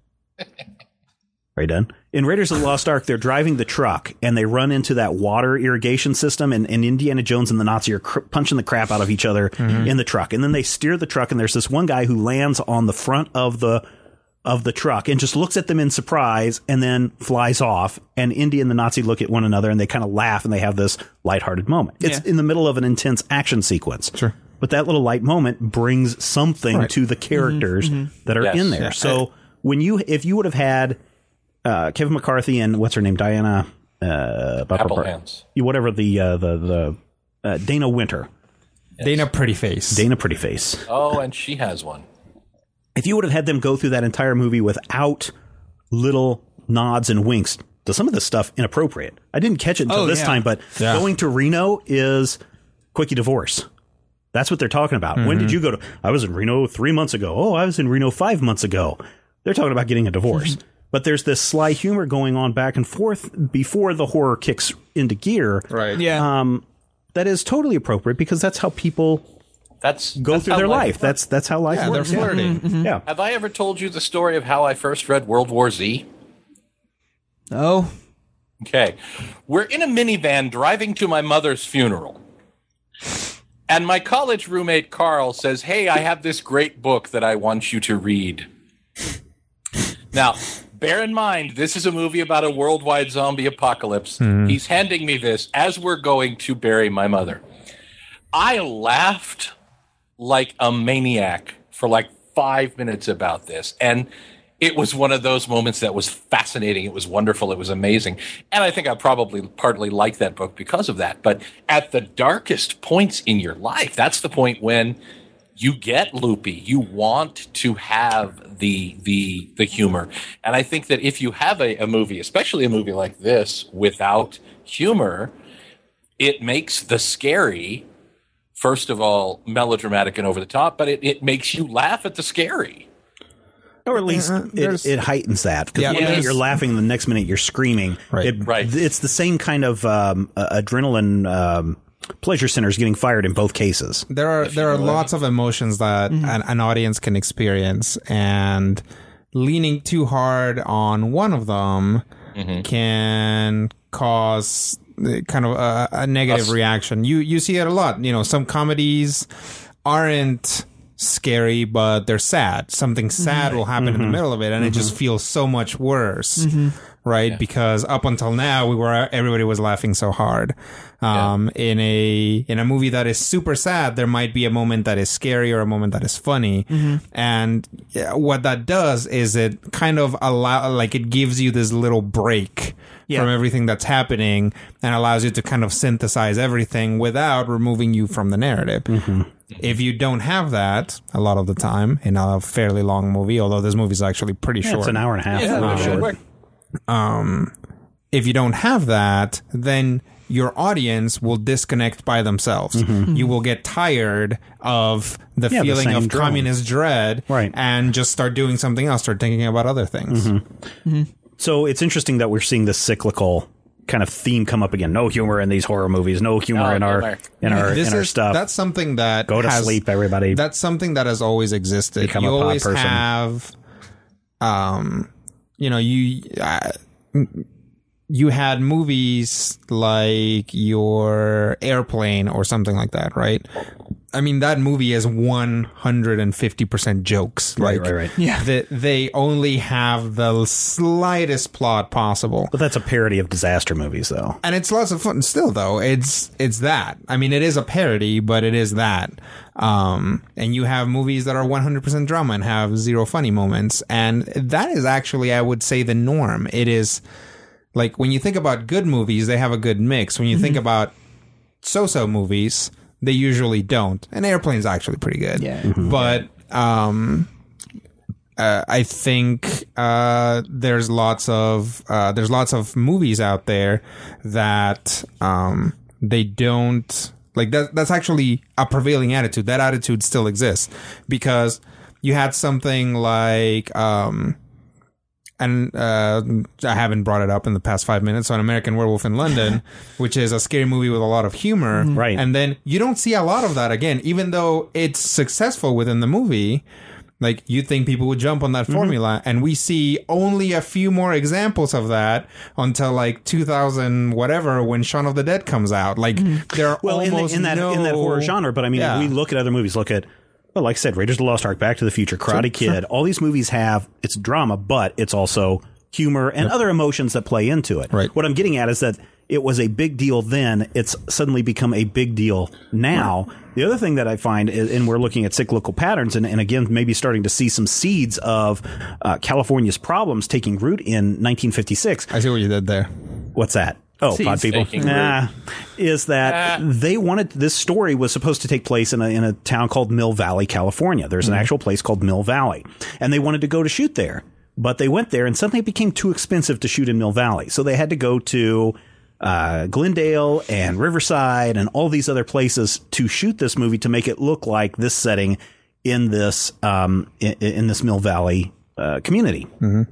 Speaker 8: Are you done? In Raiders of the Lost Ark, they're driving the truck, and they run into that water irrigation system, and, and Indiana Jones and the Nazi are cr- punching the crap out of each other mm-hmm. in the truck. And then they steer the truck, and there's this one guy who lands on the front of the of the truck and just looks at them in surprise and then flies off. And Indy and the Nazi look at one another and they kind of laugh and they have this lighthearted moment. It's yeah. in the middle of an intense action sequence.
Speaker 6: Sure.
Speaker 8: But that little light moment brings something right. to the characters mm-hmm, mm-hmm. that are yes. in there. Yeah. So when you, if you would have had uh, Kevin McCarthy and what's her name, Diana, uh,
Speaker 5: Apple Hands,
Speaker 8: whatever the uh, the the uh, Dana Winter,
Speaker 6: yes. Dana Prettyface,
Speaker 8: Dana Prettyface.
Speaker 5: Oh, and she has one.
Speaker 8: If you would have had them go through that entire movie without little nods and winks to some of this stuff inappropriate. I didn't catch it until
Speaker 4: oh,
Speaker 8: this
Speaker 4: yeah.
Speaker 8: time, but yeah. going to Reno is quickie divorce. That's what they're talking about. Mm-hmm. When did you go to? I was in Reno three months ago. Oh, I was in Reno five months ago. They're talking about getting a divorce. Mm-hmm. But there's this sly humor going on back and forth before the horror kicks into gear.
Speaker 6: Right.
Speaker 4: Yeah.
Speaker 8: Um, that is totally appropriate because that's how people
Speaker 5: That's
Speaker 8: go
Speaker 5: that's
Speaker 8: through their life. life. That's that's how life
Speaker 6: yeah,
Speaker 8: works.
Speaker 6: They're flirting.
Speaker 8: Yeah. Mm-hmm. yeah.
Speaker 5: Have I ever told you the story of how I first read World War Z?
Speaker 4: Oh.
Speaker 5: Okay. We're in a minivan driving to my mother's funeral. And my college roommate, Carl, says, hey, I have this great book that I want you to read. Now, bear in mind, this is a movie about a worldwide zombie apocalypse. Mm-hmm. He's handing me this as we're going to bury my mother. I laughed like a maniac for like five minutes about this. And it was one of those moments that was fascinating. It was wonderful. It was amazing. And I think I probably partly like that book because of that. But at the darkest points in your life, that's the point when you get loopy. You want to have the the the humor. And I think that if you have a, a movie, especially a movie like this, without humor, it makes the scary, first of all, melodramatic and over the top, but it, it makes you laugh at the scary.
Speaker 8: Or at least uh, it, it heightens that. Because
Speaker 6: yeah,
Speaker 8: one minute you're laughing, the next minute you're screaming.
Speaker 6: Right.
Speaker 8: It,
Speaker 5: right.
Speaker 8: It's the same kind of um, uh, adrenaline um, pleasure centers getting fired in both cases.
Speaker 6: There are there are lots of emotions that mm-hmm. an, an audience can experience, and leaning too hard on one of them mm-hmm. can cause kind of a, a negative Us. reaction. You you see it a lot. You know, some comedies aren't scary, but they're sad. Something sad mm-hmm. will happen mm-hmm. in the middle of it, and mm-hmm. it just feels so much worse, mm-hmm. right? Yeah. Because up until now, we were everybody was laughing so hard. Um, yeah. In a in a movie that is super sad, there might be a moment that is scary or a moment that is funny, mm-hmm. and yeah, what that does is it kind of allow like it gives you this little break. Yeah. From everything that's happening, and allows you to kind of synthesize everything without removing you from the narrative. Mm-hmm. If you don't have that, a lot of the time in a fairly long movie, although this movie is actually pretty
Speaker 8: yeah,
Speaker 6: short,
Speaker 8: it's an hour and a half.
Speaker 5: Yeah,
Speaker 8: really
Speaker 5: short.
Speaker 6: Um, if you don't have that, then your audience will disconnect by themselves. Mm-hmm. You will get tired of the yeah, feeling the of drone. communist dread,
Speaker 8: right.
Speaker 6: and just start doing something else, start thinking about other things.
Speaker 8: Mm-hmm. Mm-hmm. So it's interesting that we're seeing this cyclical kind of theme come up again. No humor in these horror movies. No humor no, in our humor. in our
Speaker 6: this
Speaker 8: in our
Speaker 6: is,
Speaker 8: stuff.
Speaker 6: That's something that
Speaker 8: go to
Speaker 6: has,
Speaker 8: sleep, everybody.
Speaker 6: That's something that has always existed.
Speaker 8: Become
Speaker 6: you
Speaker 8: a
Speaker 6: always
Speaker 8: person.
Speaker 6: have, um, you know, you uh, you had movies like your Airplane or something like that, right? I mean, that movie is one hundred fifty percent jokes.
Speaker 8: Right,
Speaker 6: like,
Speaker 8: right, right.
Speaker 4: Yeah.
Speaker 6: They, they only have the slightest plot possible.
Speaker 8: But that's a parody of disaster movies, though.
Speaker 6: And it's lots of fun. Still, though, it's it's that. I mean, it is a parody, but it is that. Um, and you have movies that are one hundred percent drama and have zero funny moments. And that is actually, I would say, the norm. It is, like, when you think about good movies, they have a good mix. When you mm-hmm. think about so-so movies, they usually don't. And Airplane's actually pretty good.
Speaker 4: Yeah.
Speaker 8: Mm-hmm.
Speaker 6: But um, uh, I think uh, there's lots of uh, there's lots of movies out there that um, they don't like. That that's actually a prevailing attitude. That attitude still exists because you had something like. Um, And uh, I haven't brought it up in the past five minutes. So, An American Werewolf in London, which is a scary movie with a lot of humor.
Speaker 8: Right.
Speaker 6: And then you don't see a lot of that again, even though it's successful within the movie. Like, you'd think people would jump on that mm-hmm. formula. And we see only a few more examples of that until like two thousand whatever when Shaun of the Dead comes out. Like, mm-hmm. there are
Speaker 8: well,
Speaker 6: almost
Speaker 8: in, the, in that
Speaker 6: no...
Speaker 8: in that horror genre. But I mean,
Speaker 6: yeah.
Speaker 8: if we look at other movies, look at. Well, like I said, Raiders of the Lost Ark, Back to the Future, Karate
Speaker 6: sure,
Speaker 8: Kid,
Speaker 6: sure.
Speaker 8: all these movies have, it's drama, but it's also humor and yep. other emotions that play into it.
Speaker 6: Right.
Speaker 8: What I'm getting at is that it was a big deal then. It's suddenly become a big deal now. Right. The other thing that I find, is, and we're looking at cyclical patterns, and, and again, maybe starting to see some seeds of uh, California's problems taking root in nineteen fifty-six.
Speaker 6: I see what you did there.
Speaker 8: What's that? Oh,
Speaker 4: Seeds.
Speaker 8: pod people. Nah, is that they wanted this story was supposed to take place in a in a town called Mill Valley, California. There's an
Speaker 6: mm-hmm.
Speaker 8: actual place called Mill Valley, and they wanted to go to shoot there, but they went there and suddenly it became too expensive to shoot in Mill Valley, so they had to go to uh, Glendale and Riverside and all these other places to shoot this movie to make it look like this setting in this um in, in this Mill Valley uh, community. Mm-hmm.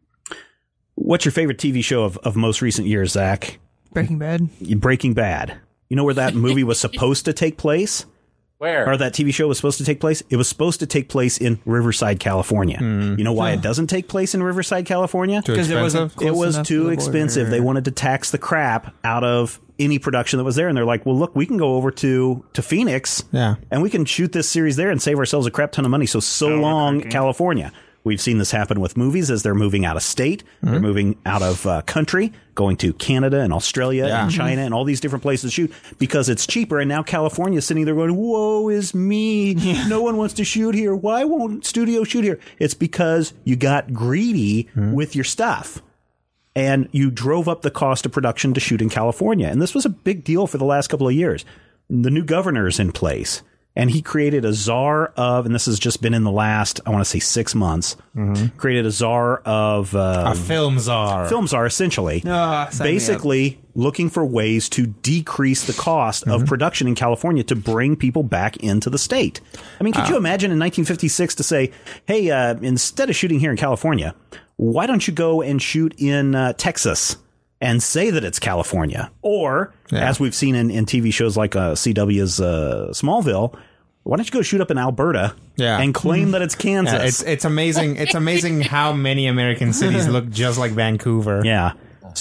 Speaker 8: What's your favorite T V show of, of most recent years, Zach?
Speaker 4: Breaking Bad.
Speaker 8: Breaking Bad. You know where that movie was supposed to take place?
Speaker 5: Where?
Speaker 8: Or that T V show was supposed to take place? It was supposed to take place in Riverside, California. Mm. You know why yeah. it doesn't take place in Riverside, California?
Speaker 6: Because
Speaker 4: it wasn't
Speaker 8: It was too expensive. They wanted to tax the crap out of any production that was there. And they're like, well, look, we can go over to, to Phoenix
Speaker 6: yeah.
Speaker 8: and we can shoot this series there and save ourselves a crap ton of money. So, so oh, long, okay. California. We've seen this happen with movies as they're moving out of state, mm-hmm. they're moving out of uh, country, going to Canada and Australia yeah. and China and all these different places to shoot because it's cheaper. And now California's sitting there going, woe is me. Yeah. No one wants to shoot here. Why won't studio shoot here? It's because you got greedy mm-hmm. with your stuff and you drove up the cost of production to shoot in California. And this was a big deal for the last couple of years. The new governor's in place. And he created a czar of, and this has just been in the last, I want to say six months, mm-hmm. created a czar of... Uh,
Speaker 6: a film czar.
Speaker 8: Film czar, essentially.
Speaker 4: Oh,
Speaker 8: basically looking for ways to decrease the cost mm-hmm. of production in California to bring people back into the state. I mean, could uh, you imagine in nineteen fifty-six to say, hey, uh, instead of shooting here in California, why don't you go and shoot in uh, Texas? And say that it's California. Or, yeah. as we've seen in, in T V shows like uh, C W's uh, Smallville, why don't you go shoot up in Alberta
Speaker 6: yeah.
Speaker 8: and claim mm-hmm. that it's Kansas?
Speaker 6: Yeah, it's it's amazing. It's amazing how many American cities look just like Vancouver.
Speaker 8: Yeah.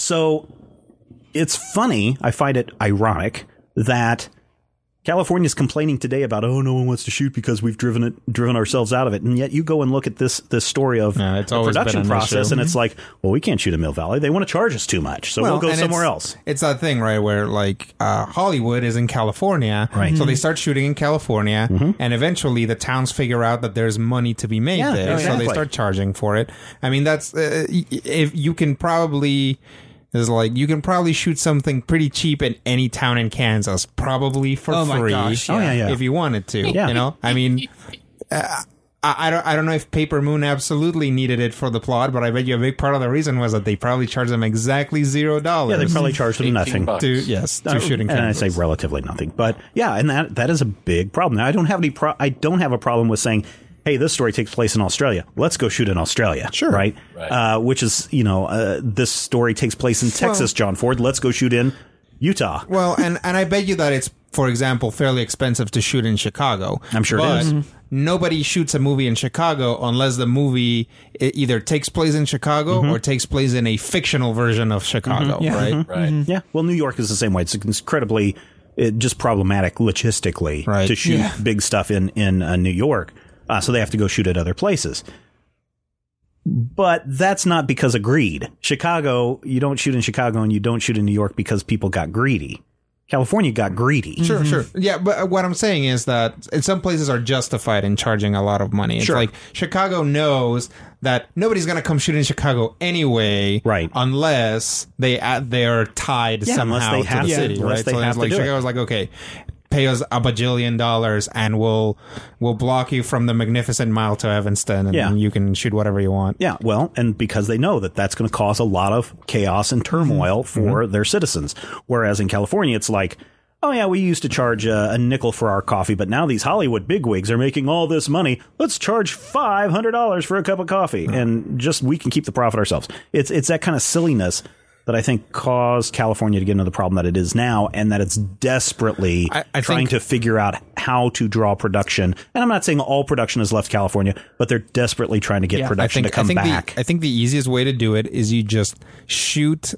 Speaker 8: So it's funny. I find it ironic that California's complaining today about, oh, no one wants to shoot because we've driven it, driven ourselves out of it. And yet you go and look at this this story of
Speaker 6: yeah, it's
Speaker 8: the production process,
Speaker 6: issue.
Speaker 8: And it's like, well, we can't shoot in Mill Valley. They want to charge us too much, so well, we'll go somewhere
Speaker 6: it's,
Speaker 8: else.
Speaker 6: It's that thing, right, where like uh, Hollywood is in California,
Speaker 8: right?
Speaker 6: So they start shooting in California, mm-hmm. and eventually the towns figure out that there's money to be made
Speaker 8: yeah,
Speaker 6: there,
Speaker 8: exactly.
Speaker 6: so they start charging for it. I mean, that's uh, if you can probably. Is like you can probably shoot something pretty cheap in any town in Kansas, probably for
Speaker 4: oh
Speaker 6: free.
Speaker 4: My gosh, yeah.
Speaker 8: Oh yeah, yeah.
Speaker 6: If you wanted to,
Speaker 8: yeah.
Speaker 6: You know, I mean, uh, I, I don't, I don't know if Paper Moon absolutely needed it for the plot, but I bet you a big part of the reason was that they probably charged them exactly zero dollars.
Speaker 8: Yeah, they probably charged them nothing
Speaker 5: bucks.
Speaker 6: to yes to
Speaker 8: uh,
Speaker 6: shoot in
Speaker 8: and
Speaker 6: Kansas.
Speaker 8: I say relatively nothing, but yeah, and that that is a big problem. Now, I don't have any. Pro- I don't have a problem with saying, hey, this story takes place in Australia. Let's go shoot in Australia.
Speaker 6: Sure.
Speaker 8: Right?
Speaker 5: right.
Speaker 8: Uh, which is, you know, uh, this story takes place in Texas, well, John Ford. Let's go shoot in Utah.
Speaker 6: Well, and, and I bet you that it's, for example, fairly expensive to shoot in Chicago.
Speaker 8: I'm sure
Speaker 6: but
Speaker 8: it is.
Speaker 6: Mm-hmm. Nobody shoots a movie in Chicago unless the movie it either takes place in Chicago mm-hmm. or takes place in a fictional version of Chicago,
Speaker 4: mm-hmm. yeah.
Speaker 6: right?
Speaker 5: Mm-hmm. Right.
Speaker 8: Mm-hmm. Yeah. Well, New York is the same way. It's incredibly... it just problematic logistically
Speaker 6: Right.
Speaker 8: to shoot
Speaker 4: Yeah.
Speaker 8: big stuff in in uh, New York. Uh, so they have to go shoot at other places. But that's not because of greed. Chicago, you don't shoot in Chicago and you don't shoot in New York because people got greedy. California got greedy.
Speaker 6: Sure, sure. Yeah, but what I'm saying is that in some places are justified in charging a lot of money. It's
Speaker 8: Sure.
Speaker 6: like Chicago knows that nobody's going to come shoot in Chicago anyway,
Speaker 8: Right.
Speaker 6: unless they uh, they are tied
Speaker 8: Yeah, unless
Speaker 6: somehow
Speaker 8: they
Speaker 6: to
Speaker 8: have
Speaker 6: the
Speaker 8: to-
Speaker 6: city,
Speaker 8: unless
Speaker 6: right?
Speaker 8: they
Speaker 6: so
Speaker 8: have
Speaker 6: it's
Speaker 8: to
Speaker 6: like
Speaker 8: do it.
Speaker 6: Chicago's like, okay, pay us a bajillion dollars and we'll we'll block you from the Magnificent Mile to Evanston, and
Speaker 8: Yeah.
Speaker 6: you can shoot whatever you want.
Speaker 8: Yeah, well, and because they know that that's going to cause a lot of chaos and turmoil for their citizens. Whereas in California, it's like, oh, yeah, we used to charge a, a nickel for our coffee, but now these Hollywood bigwigs are making all this money. Let's charge five hundred dollars for a cup of coffee, and just we can keep the profit ourselves. It's it's that kind of silliness that I think caused California to get into the problem that it is now, and that it's desperately
Speaker 6: I- I
Speaker 8: trying
Speaker 6: think-
Speaker 8: to figure out how to draw production. And I'm not saying all production has left California, but they're desperately trying to get
Speaker 4: Yeah, I
Speaker 8: production
Speaker 6: I think,
Speaker 8: to come
Speaker 6: I think
Speaker 8: back.
Speaker 6: The, I think the easiest way to do it is you just shoot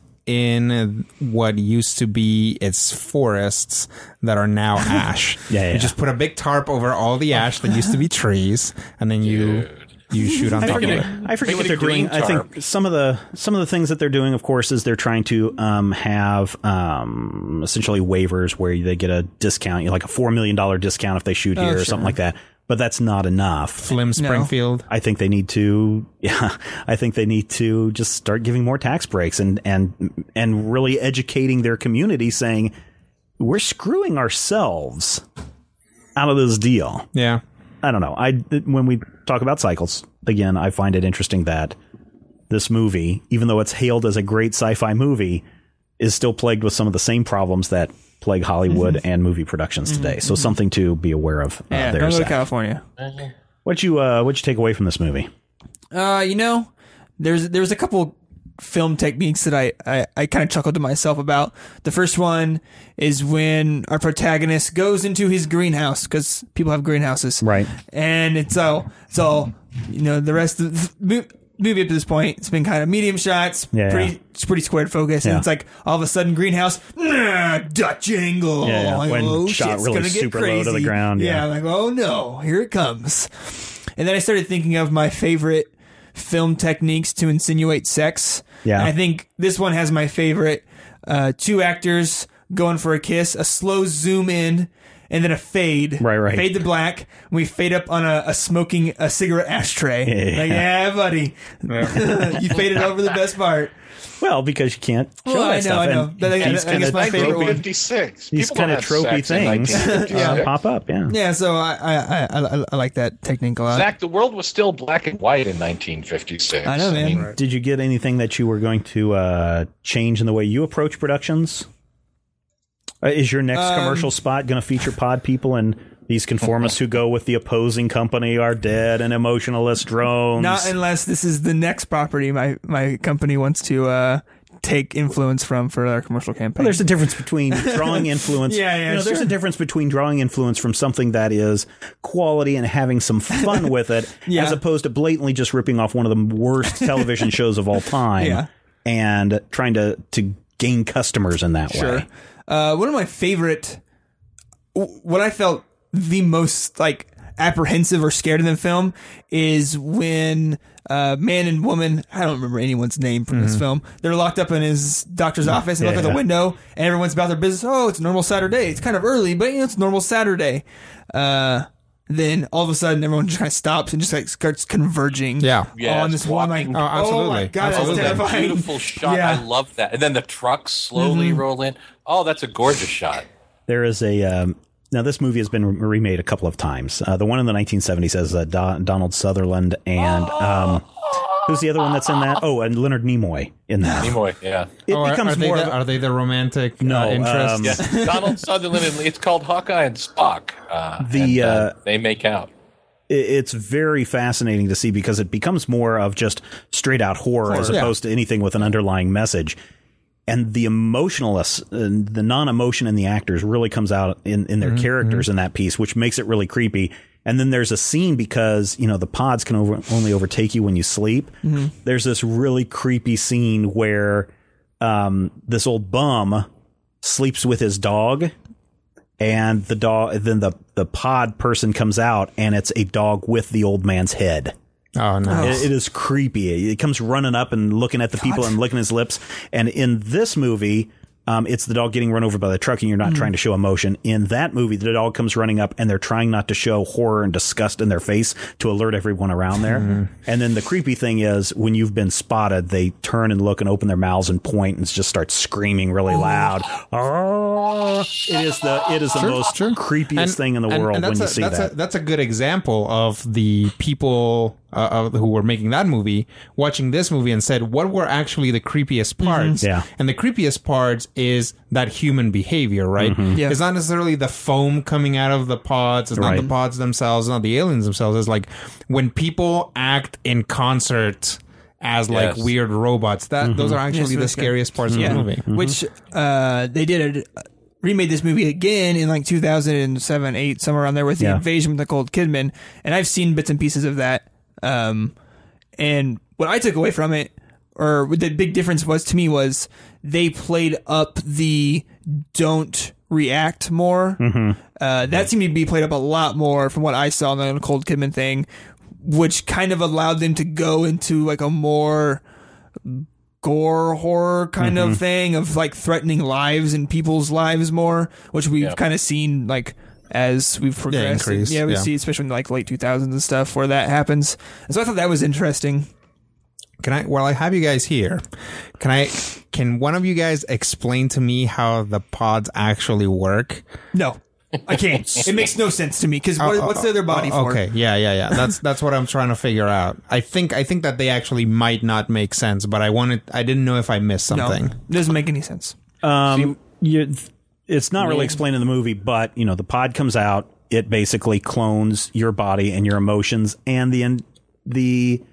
Speaker 6: in what used to be its forests that are now ash.
Speaker 8: Yeah, yeah.
Speaker 6: You just put a big tarp over all the ash that used to be trees, and then you you shoot on
Speaker 8: I
Speaker 6: top of
Speaker 8: forget,
Speaker 6: it.
Speaker 8: I forget
Speaker 5: Make
Speaker 8: what
Speaker 5: it
Speaker 8: they're
Speaker 5: a green
Speaker 8: doing. I
Speaker 5: tarp.
Speaker 8: think some of the some of the things that they're doing, of course, is they're trying to um, have um, essentially waivers where they get a discount, you know, like a four million dollar discount if they shoot here or
Speaker 4: sure.
Speaker 8: something like that. But that's not enough.
Speaker 6: Slim Springfield.
Speaker 8: I think they need to, yeah, I think they need to just start giving more tax breaks and and and really educating their community, saying we're screwing ourselves out of this deal.
Speaker 6: Yeah.
Speaker 8: I don't know. I when we talk about cycles again, I find it interesting that this movie, even though it's hailed as a great sci-fi movie, is still plagued with some of the same problems that plague Hollywood
Speaker 4: Mm-hmm.
Speaker 8: and movie productions today. So something to be aware of. Uh,
Speaker 4: Yeah,
Speaker 8: there,
Speaker 4: don't go to
Speaker 8: Zach.
Speaker 4: California.
Speaker 8: What you uh, what you take away from this movie?
Speaker 4: Uh, you know, there's there's a couple film techniques that I, I, I kind of chuckled to myself about. The first one is when our protagonist goes into his greenhouse, because people have greenhouses.
Speaker 8: Right.
Speaker 4: And it's all, it's all, you know, the rest of the mo- movie up to this point, it's been kind of medium shots,
Speaker 8: Yeah,
Speaker 4: pretty
Speaker 8: yeah.
Speaker 4: it's pretty squared focus, and
Speaker 8: Yeah.
Speaker 4: it's like all of a sudden greenhouse, nah, Dutch angle.
Speaker 8: Yeah, yeah.
Speaker 4: Like,
Speaker 8: When
Speaker 4: oh,
Speaker 8: shot
Speaker 4: shit's
Speaker 8: really
Speaker 4: gonna get
Speaker 8: super low to the
Speaker 4: crazy.
Speaker 8: ground, yeah.
Speaker 4: yeah, like, oh no, here it comes. And then I started thinking of my favorite film techniques to insinuate sex.
Speaker 8: Yeah.
Speaker 4: And I think this one has my favorite. Uh, two actors going for a kiss, a slow zoom in, and then a fade.
Speaker 8: Right, right.
Speaker 4: Fade to black. And we fade up on a, a smoking a cigarette ashtray.
Speaker 8: Yeah.
Speaker 4: Like, yeah, buddy. You faded over the best part.
Speaker 8: Well, because you can't show
Speaker 4: Well,
Speaker 8: that
Speaker 4: I know,
Speaker 8: stuff.
Speaker 4: I know.
Speaker 8: and
Speaker 4: But I- I
Speaker 8: these
Speaker 4: think
Speaker 8: kind
Speaker 4: it's
Speaker 8: of
Speaker 4: my favorite one.
Speaker 5: fifty-six.
Speaker 8: These
Speaker 5: People
Speaker 8: kind of
Speaker 5: don't have
Speaker 8: tropey
Speaker 5: sex in
Speaker 8: things
Speaker 5: nineteen
Speaker 8: uh,
Speaker 5: fifty-six.
Speaker 8: pop up. Yeah.
Speaker 4: Yeah, so I I, I, I, I like that technique a lot.
Speaker 5: Zach, the world was still black and white in nineteen fifty-six.
Speaker 4: I know, man.
Speaker 5: mean,
Speaker 8: Did you get anything that you were going to uh, change in the way you approach productions? Uh, is your next
Speaker 4: Um,
Speaker 8: commercial spot going to feature pod people and these conformists who go with the opposing company are dead and emotionalist drones?
Speaker 4: Not unless this is the next property my, my company wants to uh, take influence from for our commercial campaign.
Speaker 8: Well, there's a difference between drawing influence.
Speaker 4: Yeah, yeah,
Speaker 8: You know, there's
Speaker 4: sure.
Speaker 8: a difference between drawing influence from something that is quality and having some fun with it,
Speaker 4: Yeah.
Speaker 8: as opposed to blatantly just ripping off one of the worst television shows of all time
Speaker 4: Yeah.
Speaker 8: and trying to, to gain customers in that
Speaker 4: Sure.
Speaker 8: way.
Speaker 4: Uh, one of my favorite, what I felt the most like apprehensive or scared in the film is when uh, man and woman, I don't remember anyone's name from this film, they're locked up in his doctor's office and
Speaker 8: Yeah,
Speaker 4: look out
Speaker 8: yeah.
Speaker 4: the window and everyone's about their business. Oh, it's a normal Saturday. It's kind of early, but you know, it's a normal Saturday. Uh, then all of a sudden everyone just kind of stops and just like starts converging
Speaker 6: Yeah.
Speaker 5: Yeah,
Speaker 4: on
Speaker 5: it's
Speaker 4: this one like,
Speaker 5: walking-
Speaker 6: Oh, absolutely.
Speaker 4: oh my God,
Speaker 6: Absolutely.
Speaker 4: that's
Speaker 5: that
Speaker 4: terrifying.
Speaker 5: beautiful shot.
Speaker 4: Yeah.
Speaker 5: I love that. And then the trucks slowly
Speaker 8: Mm-hmm.
Speaker 5: roll in. Oh, that's a gorgeous shot.
Speaker 8: There is a um, now this movie has been re- remade a couple of times. Uh, the one in the nineteen seventies has uh, Do- Donald Sutherland and um, who's the other one that's in that? Oh, and Leonard Nimoy in that.
Speaker 5: Nimoy, yeah.
Speaker 8: It
Speaker 6: Oh, are,
Speaker 8: becomes
Speaker 6: are they
Speaker 8: more
Speaker 6: the,
Speaker 8: of a,
Speaker 6: are they the romantic
Speaker 8: No,
Speaker 6: uh, interest?
Speaker 8: um,
Speaker 5: Yeah, Donald Sutherland. And it's called Hawkeye and Spock. Uh,
Speaker 8: The,
Speaker 5: and, uh,
Speaker 8: uh,
Speaker 5: they make out.
Speaker 8: it- it's very fascinating to see because it becomes more of just straight out horror, as
Speaker 6: yeah.
Speaker 8: opposed to anything with an underlying message. And the emotionalness, uh, the non-emotion in the actors really comes out in, in their
Speaker 6: Mm-hmm,
Speaker 8: characters in that piece, which makes it really creepy. And then there's a scene because, you know, the pods can over, only overtake you when you sleep.
Speaker 6: Mm-hmm.
Speaker 8: There's this really creepy scene where um, this old bum sleeps with his dog. and the dog, then the the pod person comes out, and it's a dog with the old man's head.
Speaker 6: Oh no!
Speaker 8: It, it is creepy. It comes running up and looking at the people and licking his lips. And in this movie, um, it's the dog getting run over by the truck, and you're not mm. trying to show emotion. In that movie, the dog comes running up, and they're trying not to show horror and disgust in their face to alert everyone around there. Mm. And then the creepy thing is, when you've been spotted, they turn and look and open their mouths and point and just start screaming really loud. Oh, it is the it is the
Speaker 6: sure,
Speaker 8: most
Speaker 6: sure.
Speaker 8: creepiest
Speaker 6: and,
Speaker 8: thing in the
Speaker 6: and,
Speaker 8: world
Speaker 6: and
Speaker 8: when you
Speaker 6: a,
Speaker 8: see
Speaker 6: that's
Speaker 8: that.
Speaker 6: A, that's a good example of the people uh, who were making that movie watching this movie and said, what were actually the creepiest parts?
Speaker 8: Mm-hmm. Yeah.
Speaker 6: And the creepiest parts is that human behavior, right?
Speaker 8: Mm-hmm.
Speaker 4: Yeah.
Speaker 6: It's not necessarily the foam coming out of the pods. It's
Speaker 8: Right.
Speaker 6: not the pods themselves. It's not the aliens themselves. It's like when people act in concert as like
Speaker 5: Yes.
Speaker 6: weird robots. That
Speaker 8: Mm-hmm.
Speaker 6: those are actually
Speaker 4: Yes,
Speaker 6: the
Speaker 4: that's good.
Speaker 6: scariest parts
Speaker 4: Yeah.
Speaker 6: of the movie.
Speaker 4: Which uh, they did a, remade this movie again in like two thousand seven, eight, somewhere around there with the
Speaker 8: Yeah.
Speaker 4: Invasion with Nicole Kidman, and I've seen bits and pieces of that. Um, and what I took away from it, or what the big difference was to me, was they played up the don't react more.
Speaker 8: Mm-hmm.
Speaker 4: Uh, that seemed to be played up a lot more from what I saw in the Nicole Kidman thing, which kind of allowed them to go into like a more gore horror kind
Speaker 8: Mm-hmm.
Speaker 4: of thing of like threatening lives and people's lives more, which we've
Speaker 5: Yeah.
Speaker 4: kind of seen like as we've progressed.
Speaker 6: increase,
Speaker 4: yeah, we
Speaker 6: yeah.
Speaker 4: see, especially in like late two thousands and stuff where that happens. And so I thought that was interesting.
Speaker 6: Can I, while I have you guys here, can I, can one of you guys explain to me how the pods actually work?
Speaker 4: No, I can't. It makes no sense to me because what,
Speaker 6: Oh,
Speaker 4: what's the other body
Speaker 6: oh,
Speaker 4: for?
Speaker 6: Okay, yeah, yeah, yeah. That's that's what I'm trying to figure out. I think I think that they actually might not make sense, but I wanted, I didn't know if I missed
Speaker 4: No,
Speaker 6: something.
Speaker 4: it doesn't make any sense.
Speaker 8: Um, you, it's not really explained in the movie, but you know, the pod comes out. It basically clones your body and your emotions, and the the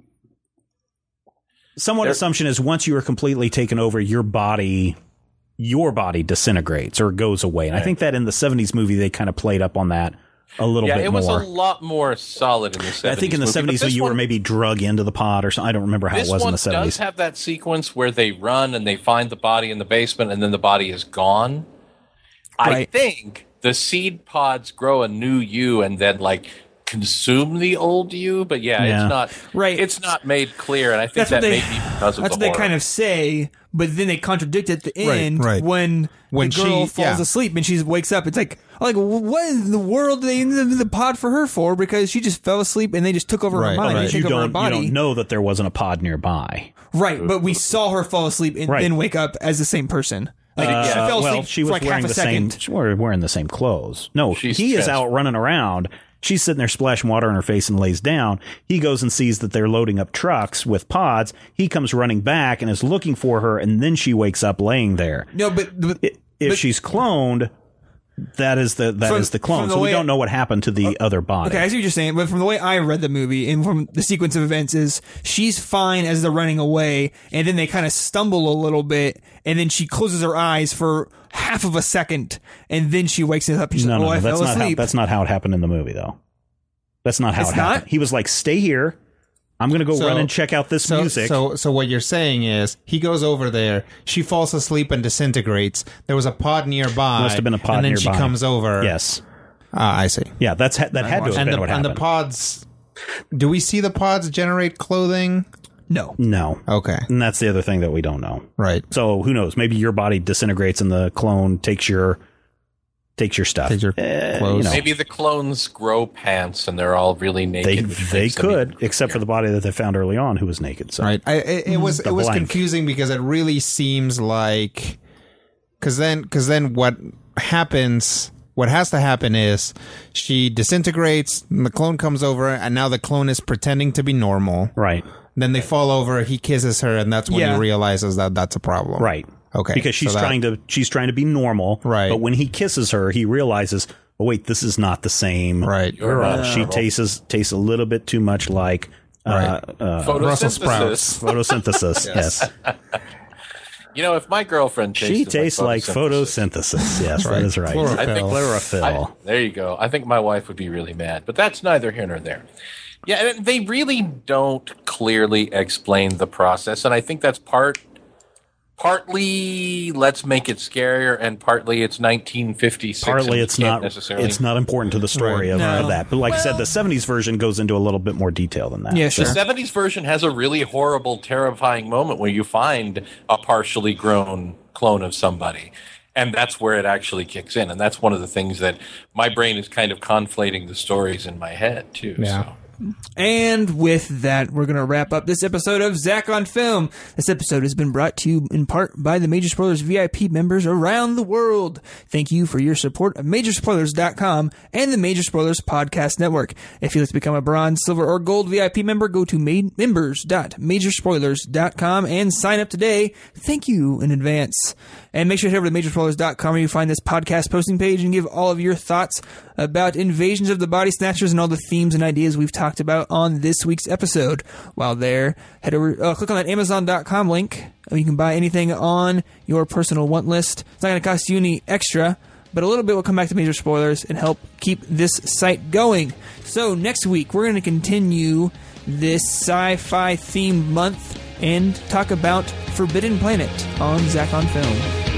Speaker 8: somewhat
Speaker 5: There-
Speaker 8: assumption is once you are completely taken over, your body your body disintegrates or goes away. And I think that in the seventies movie they kind of played up on that a little
Speaker 5: Yeah,
Speaker 8: bit
Speaker 5: it was
Speaker 8: more.
Speaker 5: a lot more solid in the seventies.
Speaker 8: I think in the
Speaker 5: movie, but
Speaker 8: seventies
Speaker 5: this
Speaker 8: you
Speaker 5: one-
Speaker 8: were maybe drug into the pod or something. I don't remember how it
Speaker 5: This
Speaker 8: was in
Speaker 5: one
Speaker 8: the seventies.
Speaker 5: does have that sequence where they run and they find the body in the basement and then the body is gone. I
Speaker 4: Right.
Speaker 5: think the seed pods grow a new you and then like consume the old you, but yeah,
Speaker 8: Yeah.
Speaker 5: it's not
Speaker 4: Right.
Speaker 5: It's not made clear, and I think
Speaker 4: That's
Speaker 5: that
Speaker 4: what they.
Speaker 5: may be because of
Speaker 4: That's
Speaker 5: the
Speaker 4: what they
Speaker 5: horror.
Speaker 4: kind of say, but then they contradict at the
Speaker 6: Right,
Speaker 4: end
Speaker 6: right.
Speaker 4: when
Speaker 6: When
Speaker 4: the girl
Speaker 6: she-
Speaker 4: falls
Speaker 6: yeah.
Speaker 4: asleep and she wakes up. It's like, like what in the world did they ended the pod for her for? Because she just fell asleep and they just took over
Speaker 6: Right,
Speaker 4: her mind.
Speaker 6: right.
Speaker 4: They
Speaker 8: you
Speaker 4: took over her
Speaker 8: don't, you
Speaker 4: body.
Speaker 8: don't know that there wasn't a pod nearby.
Speaker 4: Right, but we saw her fall asleep and
Speaker 8: Right.
Speaker 4: then wake up as the same person. Like she
Speaker 8: Uh,
Speaker 4: fell asleep
Speaker 8: well, she
Speaker 4: for
Speaker 8: was
Speaker 4: like
Speaker 8: wearing
Speaker 4: half a
Speaker 8: the
Speaker 4: second.
Speaker 8: same. She was wearing the same clothes. No,
Speaker 5: She's
Speaker 8: he is out
Speaker 5: trans-
Speaker 8: running around. She's sitting there splashing water in her face and lays down. He goes and sees that they're loading up trucks with pods. He comes running back and is looking for her, and then she wakes up laying there.
Speaker 4: No, but, but
Speaker 8: I- If
Speaker 4: but-
Speaker 8: she's cloned, that is the that is
Speaker 4: From-
Speaker 8: the clone.
Speaker 4: from the
Speaker 8: So we
Speaker 4: way-
Speaker 8: don't know what happened to the other body.
Speaker 4: Okay, I see what you're saying, but from the way I read the movie and from the sequence of events is she's fine as they're running away, and then they kind of stumble a little bit, and then she closes her eyes for half of a second, and then she wakes up and she's
Speaker 8: No,
Speaker 4: like,
Speaker 8: no,
Speaker 4: oh,
Speaker 8: no,
Speaker 4: I
Speaker 8: that's
Speaker 4: fell
Speaker 8: not how
Speaker 4: asleep.
Speaker 8: that's not how it happened in the movie, though. That's not how
Speaker 4: It's
Speaker 8: it happened.
Speaker 4: not?
Speaker 8: He was like, "Stay here. I'm going to go
Speaker 6: So-
Speaker 8: run and check out this
Speaker 6: So,
Speaker 8: music."
Speaker 6: so, so what you're saying is he goes over there, she falls asleep and disintegrates. There was a pod nearby.
Speaker 8: Must have been a pod
Speaker 6: and then
Speaker 8: nearby.
Speaker 6: she comes over.
Speaker 8: yes,
Speaker 6: Ah, I see.
Speaker 8: yeah, that's ha- that had to have
Speaker 6: And
Speaker 8: been
Speaker 6: the,
Speaker 8: what
Speaker 6: and
Speaker 8: happened.
Speaker 6: the pods. Do we see the pods generate clothing?
Speaker 4: no.
Speaker 8: no,
Speaker 6: Okay,
Speaker 8: and that's the other thing that we don't know.
Speaker 6: right.
Speaker 8: So who knows? Maybe your body disintegrates and the clone takes your takes your stuff.
Speaker 6: Takes your
Speaker 8: Eh,
Speaker 6: clothes.
Speaker 8: you know,
Speaker 5: Maybe the clones grow pants and they're all really naked.
Speaker 8: they
Speaker 5: which
Speaker 8: they
Speaker 5: makes them
Speaker 8: could,
Speaker 5: even
Speaker 8: except for the body that they found early on, who was naked. So
Speaker 6: Right. I, it, it was
Speaker 8: The
Speaker 6: it was
Speaker 8: blank.
Speaker 6: confusing because it really seems like because then because then what happens. What has to happen is she disintegrates, and the clone comes over, and now the clone is pretending to be normal.
Speaker 8: right,
Speaker 6: Then they fall over, he kisses her, and that's when
Speaker 4: Yeah.
Speaker 6: he realizes that that's a problem.
Speaker 8: right,
Speaker 6: Okay.
Speaker 8: because she's
Speaker 6: so that-
Speaker 8: trying to she's trying to be normal,
Speaker 6: Right.
Speaker 8: But when he kisses her, he realizes, oh wait, this is not the same
Speaker 6: Right.
Speaker 8: girl.
Speaker 5: not
Speaker 8: She
Speaker 5: normal.
Speaker 8: tastes tastes a little bit too much like uh,
Speaker 6: Right.
Speaker 8: uh,
Speaker 6: Brussels
Speaker 5: Photosynthesis.
Speaker 6: sprouts.
Speaker 8: photosynthesis. yes.
Speaker 5: You know, if my girlfriend tastes
Speaker 8: She tastes like photosynthesis. Yes, that is right.
Speaker 6: Chlorophyll.
Speaker 5: I think
Speaker 8: Chlorophyll.
Speaker 5: I- there you go. I think my wife would be really mad, but that's neither here nor there. Yeah, and they really don't clearly explain the process, and I think that's part partly let's make it scarier, and partly it's nineteen fifty-six.
Speaker 8: Partly
Speaker 5: and
Speaker 8: it's
Speaker 5: can't
Speaker 8: not
Speaker 5: necessarily.
Speaker 8: it's not important to the story
Speaker 6: Right.
Speaker 8: of,
Speaker 4: No.
Speaker 8: of that. But like I said, the seventies version goes into a little bit more detail than that.
Speaker 4: Yeah,
Speaker 5: The
Speaker 4: sure.
Speaker 5: seventies version has a really horrible, terrifying moment where you find a partially grown clone of somebody. And that's where it actually kicks in. And that's one of the things that my brain is kind of conflating the stories in my head, too.
Speaker 6: Yeah.
Speaker 5: So.
Speaker 4: And with that, we're going to wrap up this episode of Zach on Film. This episode has been brought to you in part by the Major Spoilers V I P members around the world. Thank you for your support of Major Spoilers dot com and the Major Spoilers Podcast Network. If you'd like to become a bronze, silver, or gold V I P member, go to members dot major spoilers dot com and sign up today. Thank you in advance. And make sure to head over to Major Spoilers dot com where you find this podcast posting page and give all of your thoughts about Invasions of the Body Snatchers and all the themes and ideas we've talked about on this week's episode. While there, head over, uh, click on that Amazon dot com link. You can buy anything on your personal want list. It's not going to cost you any extra, but a little bit will come back to Major Spoilers and help keep this site going. So next week, we're going to continue this sci-fi themed month and talk about Forbidden Planet on Zach on Film.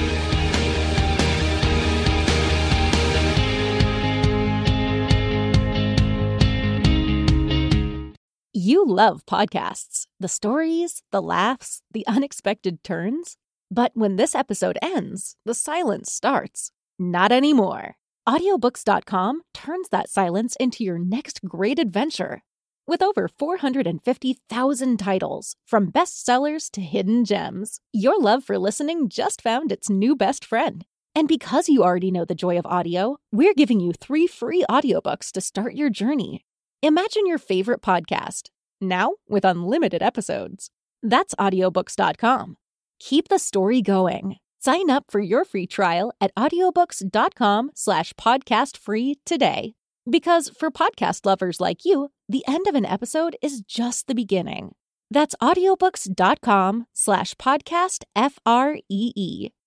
Speaker 9: You love podcasts, the stories, the laughs, the unexpected turns. But when this episode ends, the silence starts. Not anymore. audiobooks dot com turns that silence into your next great adventure. With over four hundred fifty thousand titles, from bestsellers to hidden gems, your love for listening just found its new best friend. And because you already know the joy of audio, we're giving you three free audiobooks to start your journey. Imagine your favorite podcast, now with unlimited episodes. That's audiobooks dot com. Keep the story going. Sign up for your free trial at audiobooks dot com slash podcast free today. Because for podcast lovers like you, the end of an episode is just the beginning. That's audiobooks dot com slash podcast F R E E.